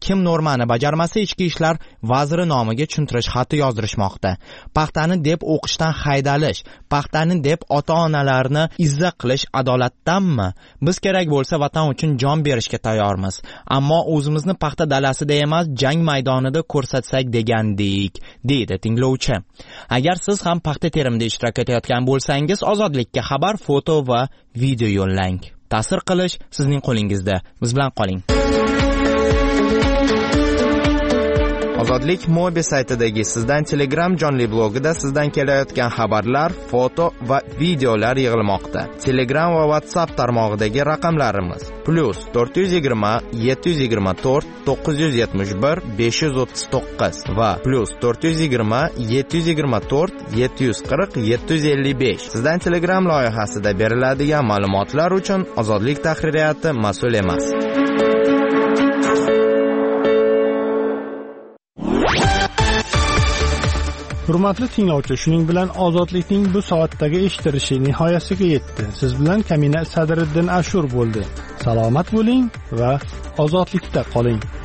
kim normani bajarmasa ichki ishlar vaziri nomiga tushuntirish xati yozdirishmoqda. Paxtani deb o'qishdan haydalish, paxtani deb ota-onalarni izza qilish adolatdanmi? Biz kerak bo'lsa vatan uchun jon berishga tayyormiz, ammo o'zimizni paxta dalasida emas, jang maydonida ko'rsatsak degandik, deydi tinglovchi. Agar siz ham paxta terimida ishtirok etayotgan bo'lsangiz, Ozodlikka xabar, foto va video yo'llang. Ta'sir qilish sizning qo'lingizda. Biz bilan qoling. Ozodlik Mobi saytidagi sizdan Telegram jonli blogida sizdan kelayotgan xabarlar, foto va videolar yig'ilmoqda. Telegram va WhatsApp tarmog'idagi raqamlarimiz plus to'rt yuz yigirma yetti yuz yigirma to'rt to'qqiz yuz yetmish bir besh yuz o'ttiz to'qqiz va plus to'rt yuz yigirma yetti yuz yigirma to'rt yetti yuz qirq yetti yuz ellik besh. Sizdan Telegram loyihasida beriladigan ma'lumotlar uchun Ozodlik tahririyati mas'ul emas. Hurmatli tinglovchi, shuning bilan Ozodlikning bu soatdagi eshittirishi nihoyasiga yetdi. Siz bilan Kamina Sadriddin Ashur bo'ldi. Salomat bo'ling va ozodlikda qoling.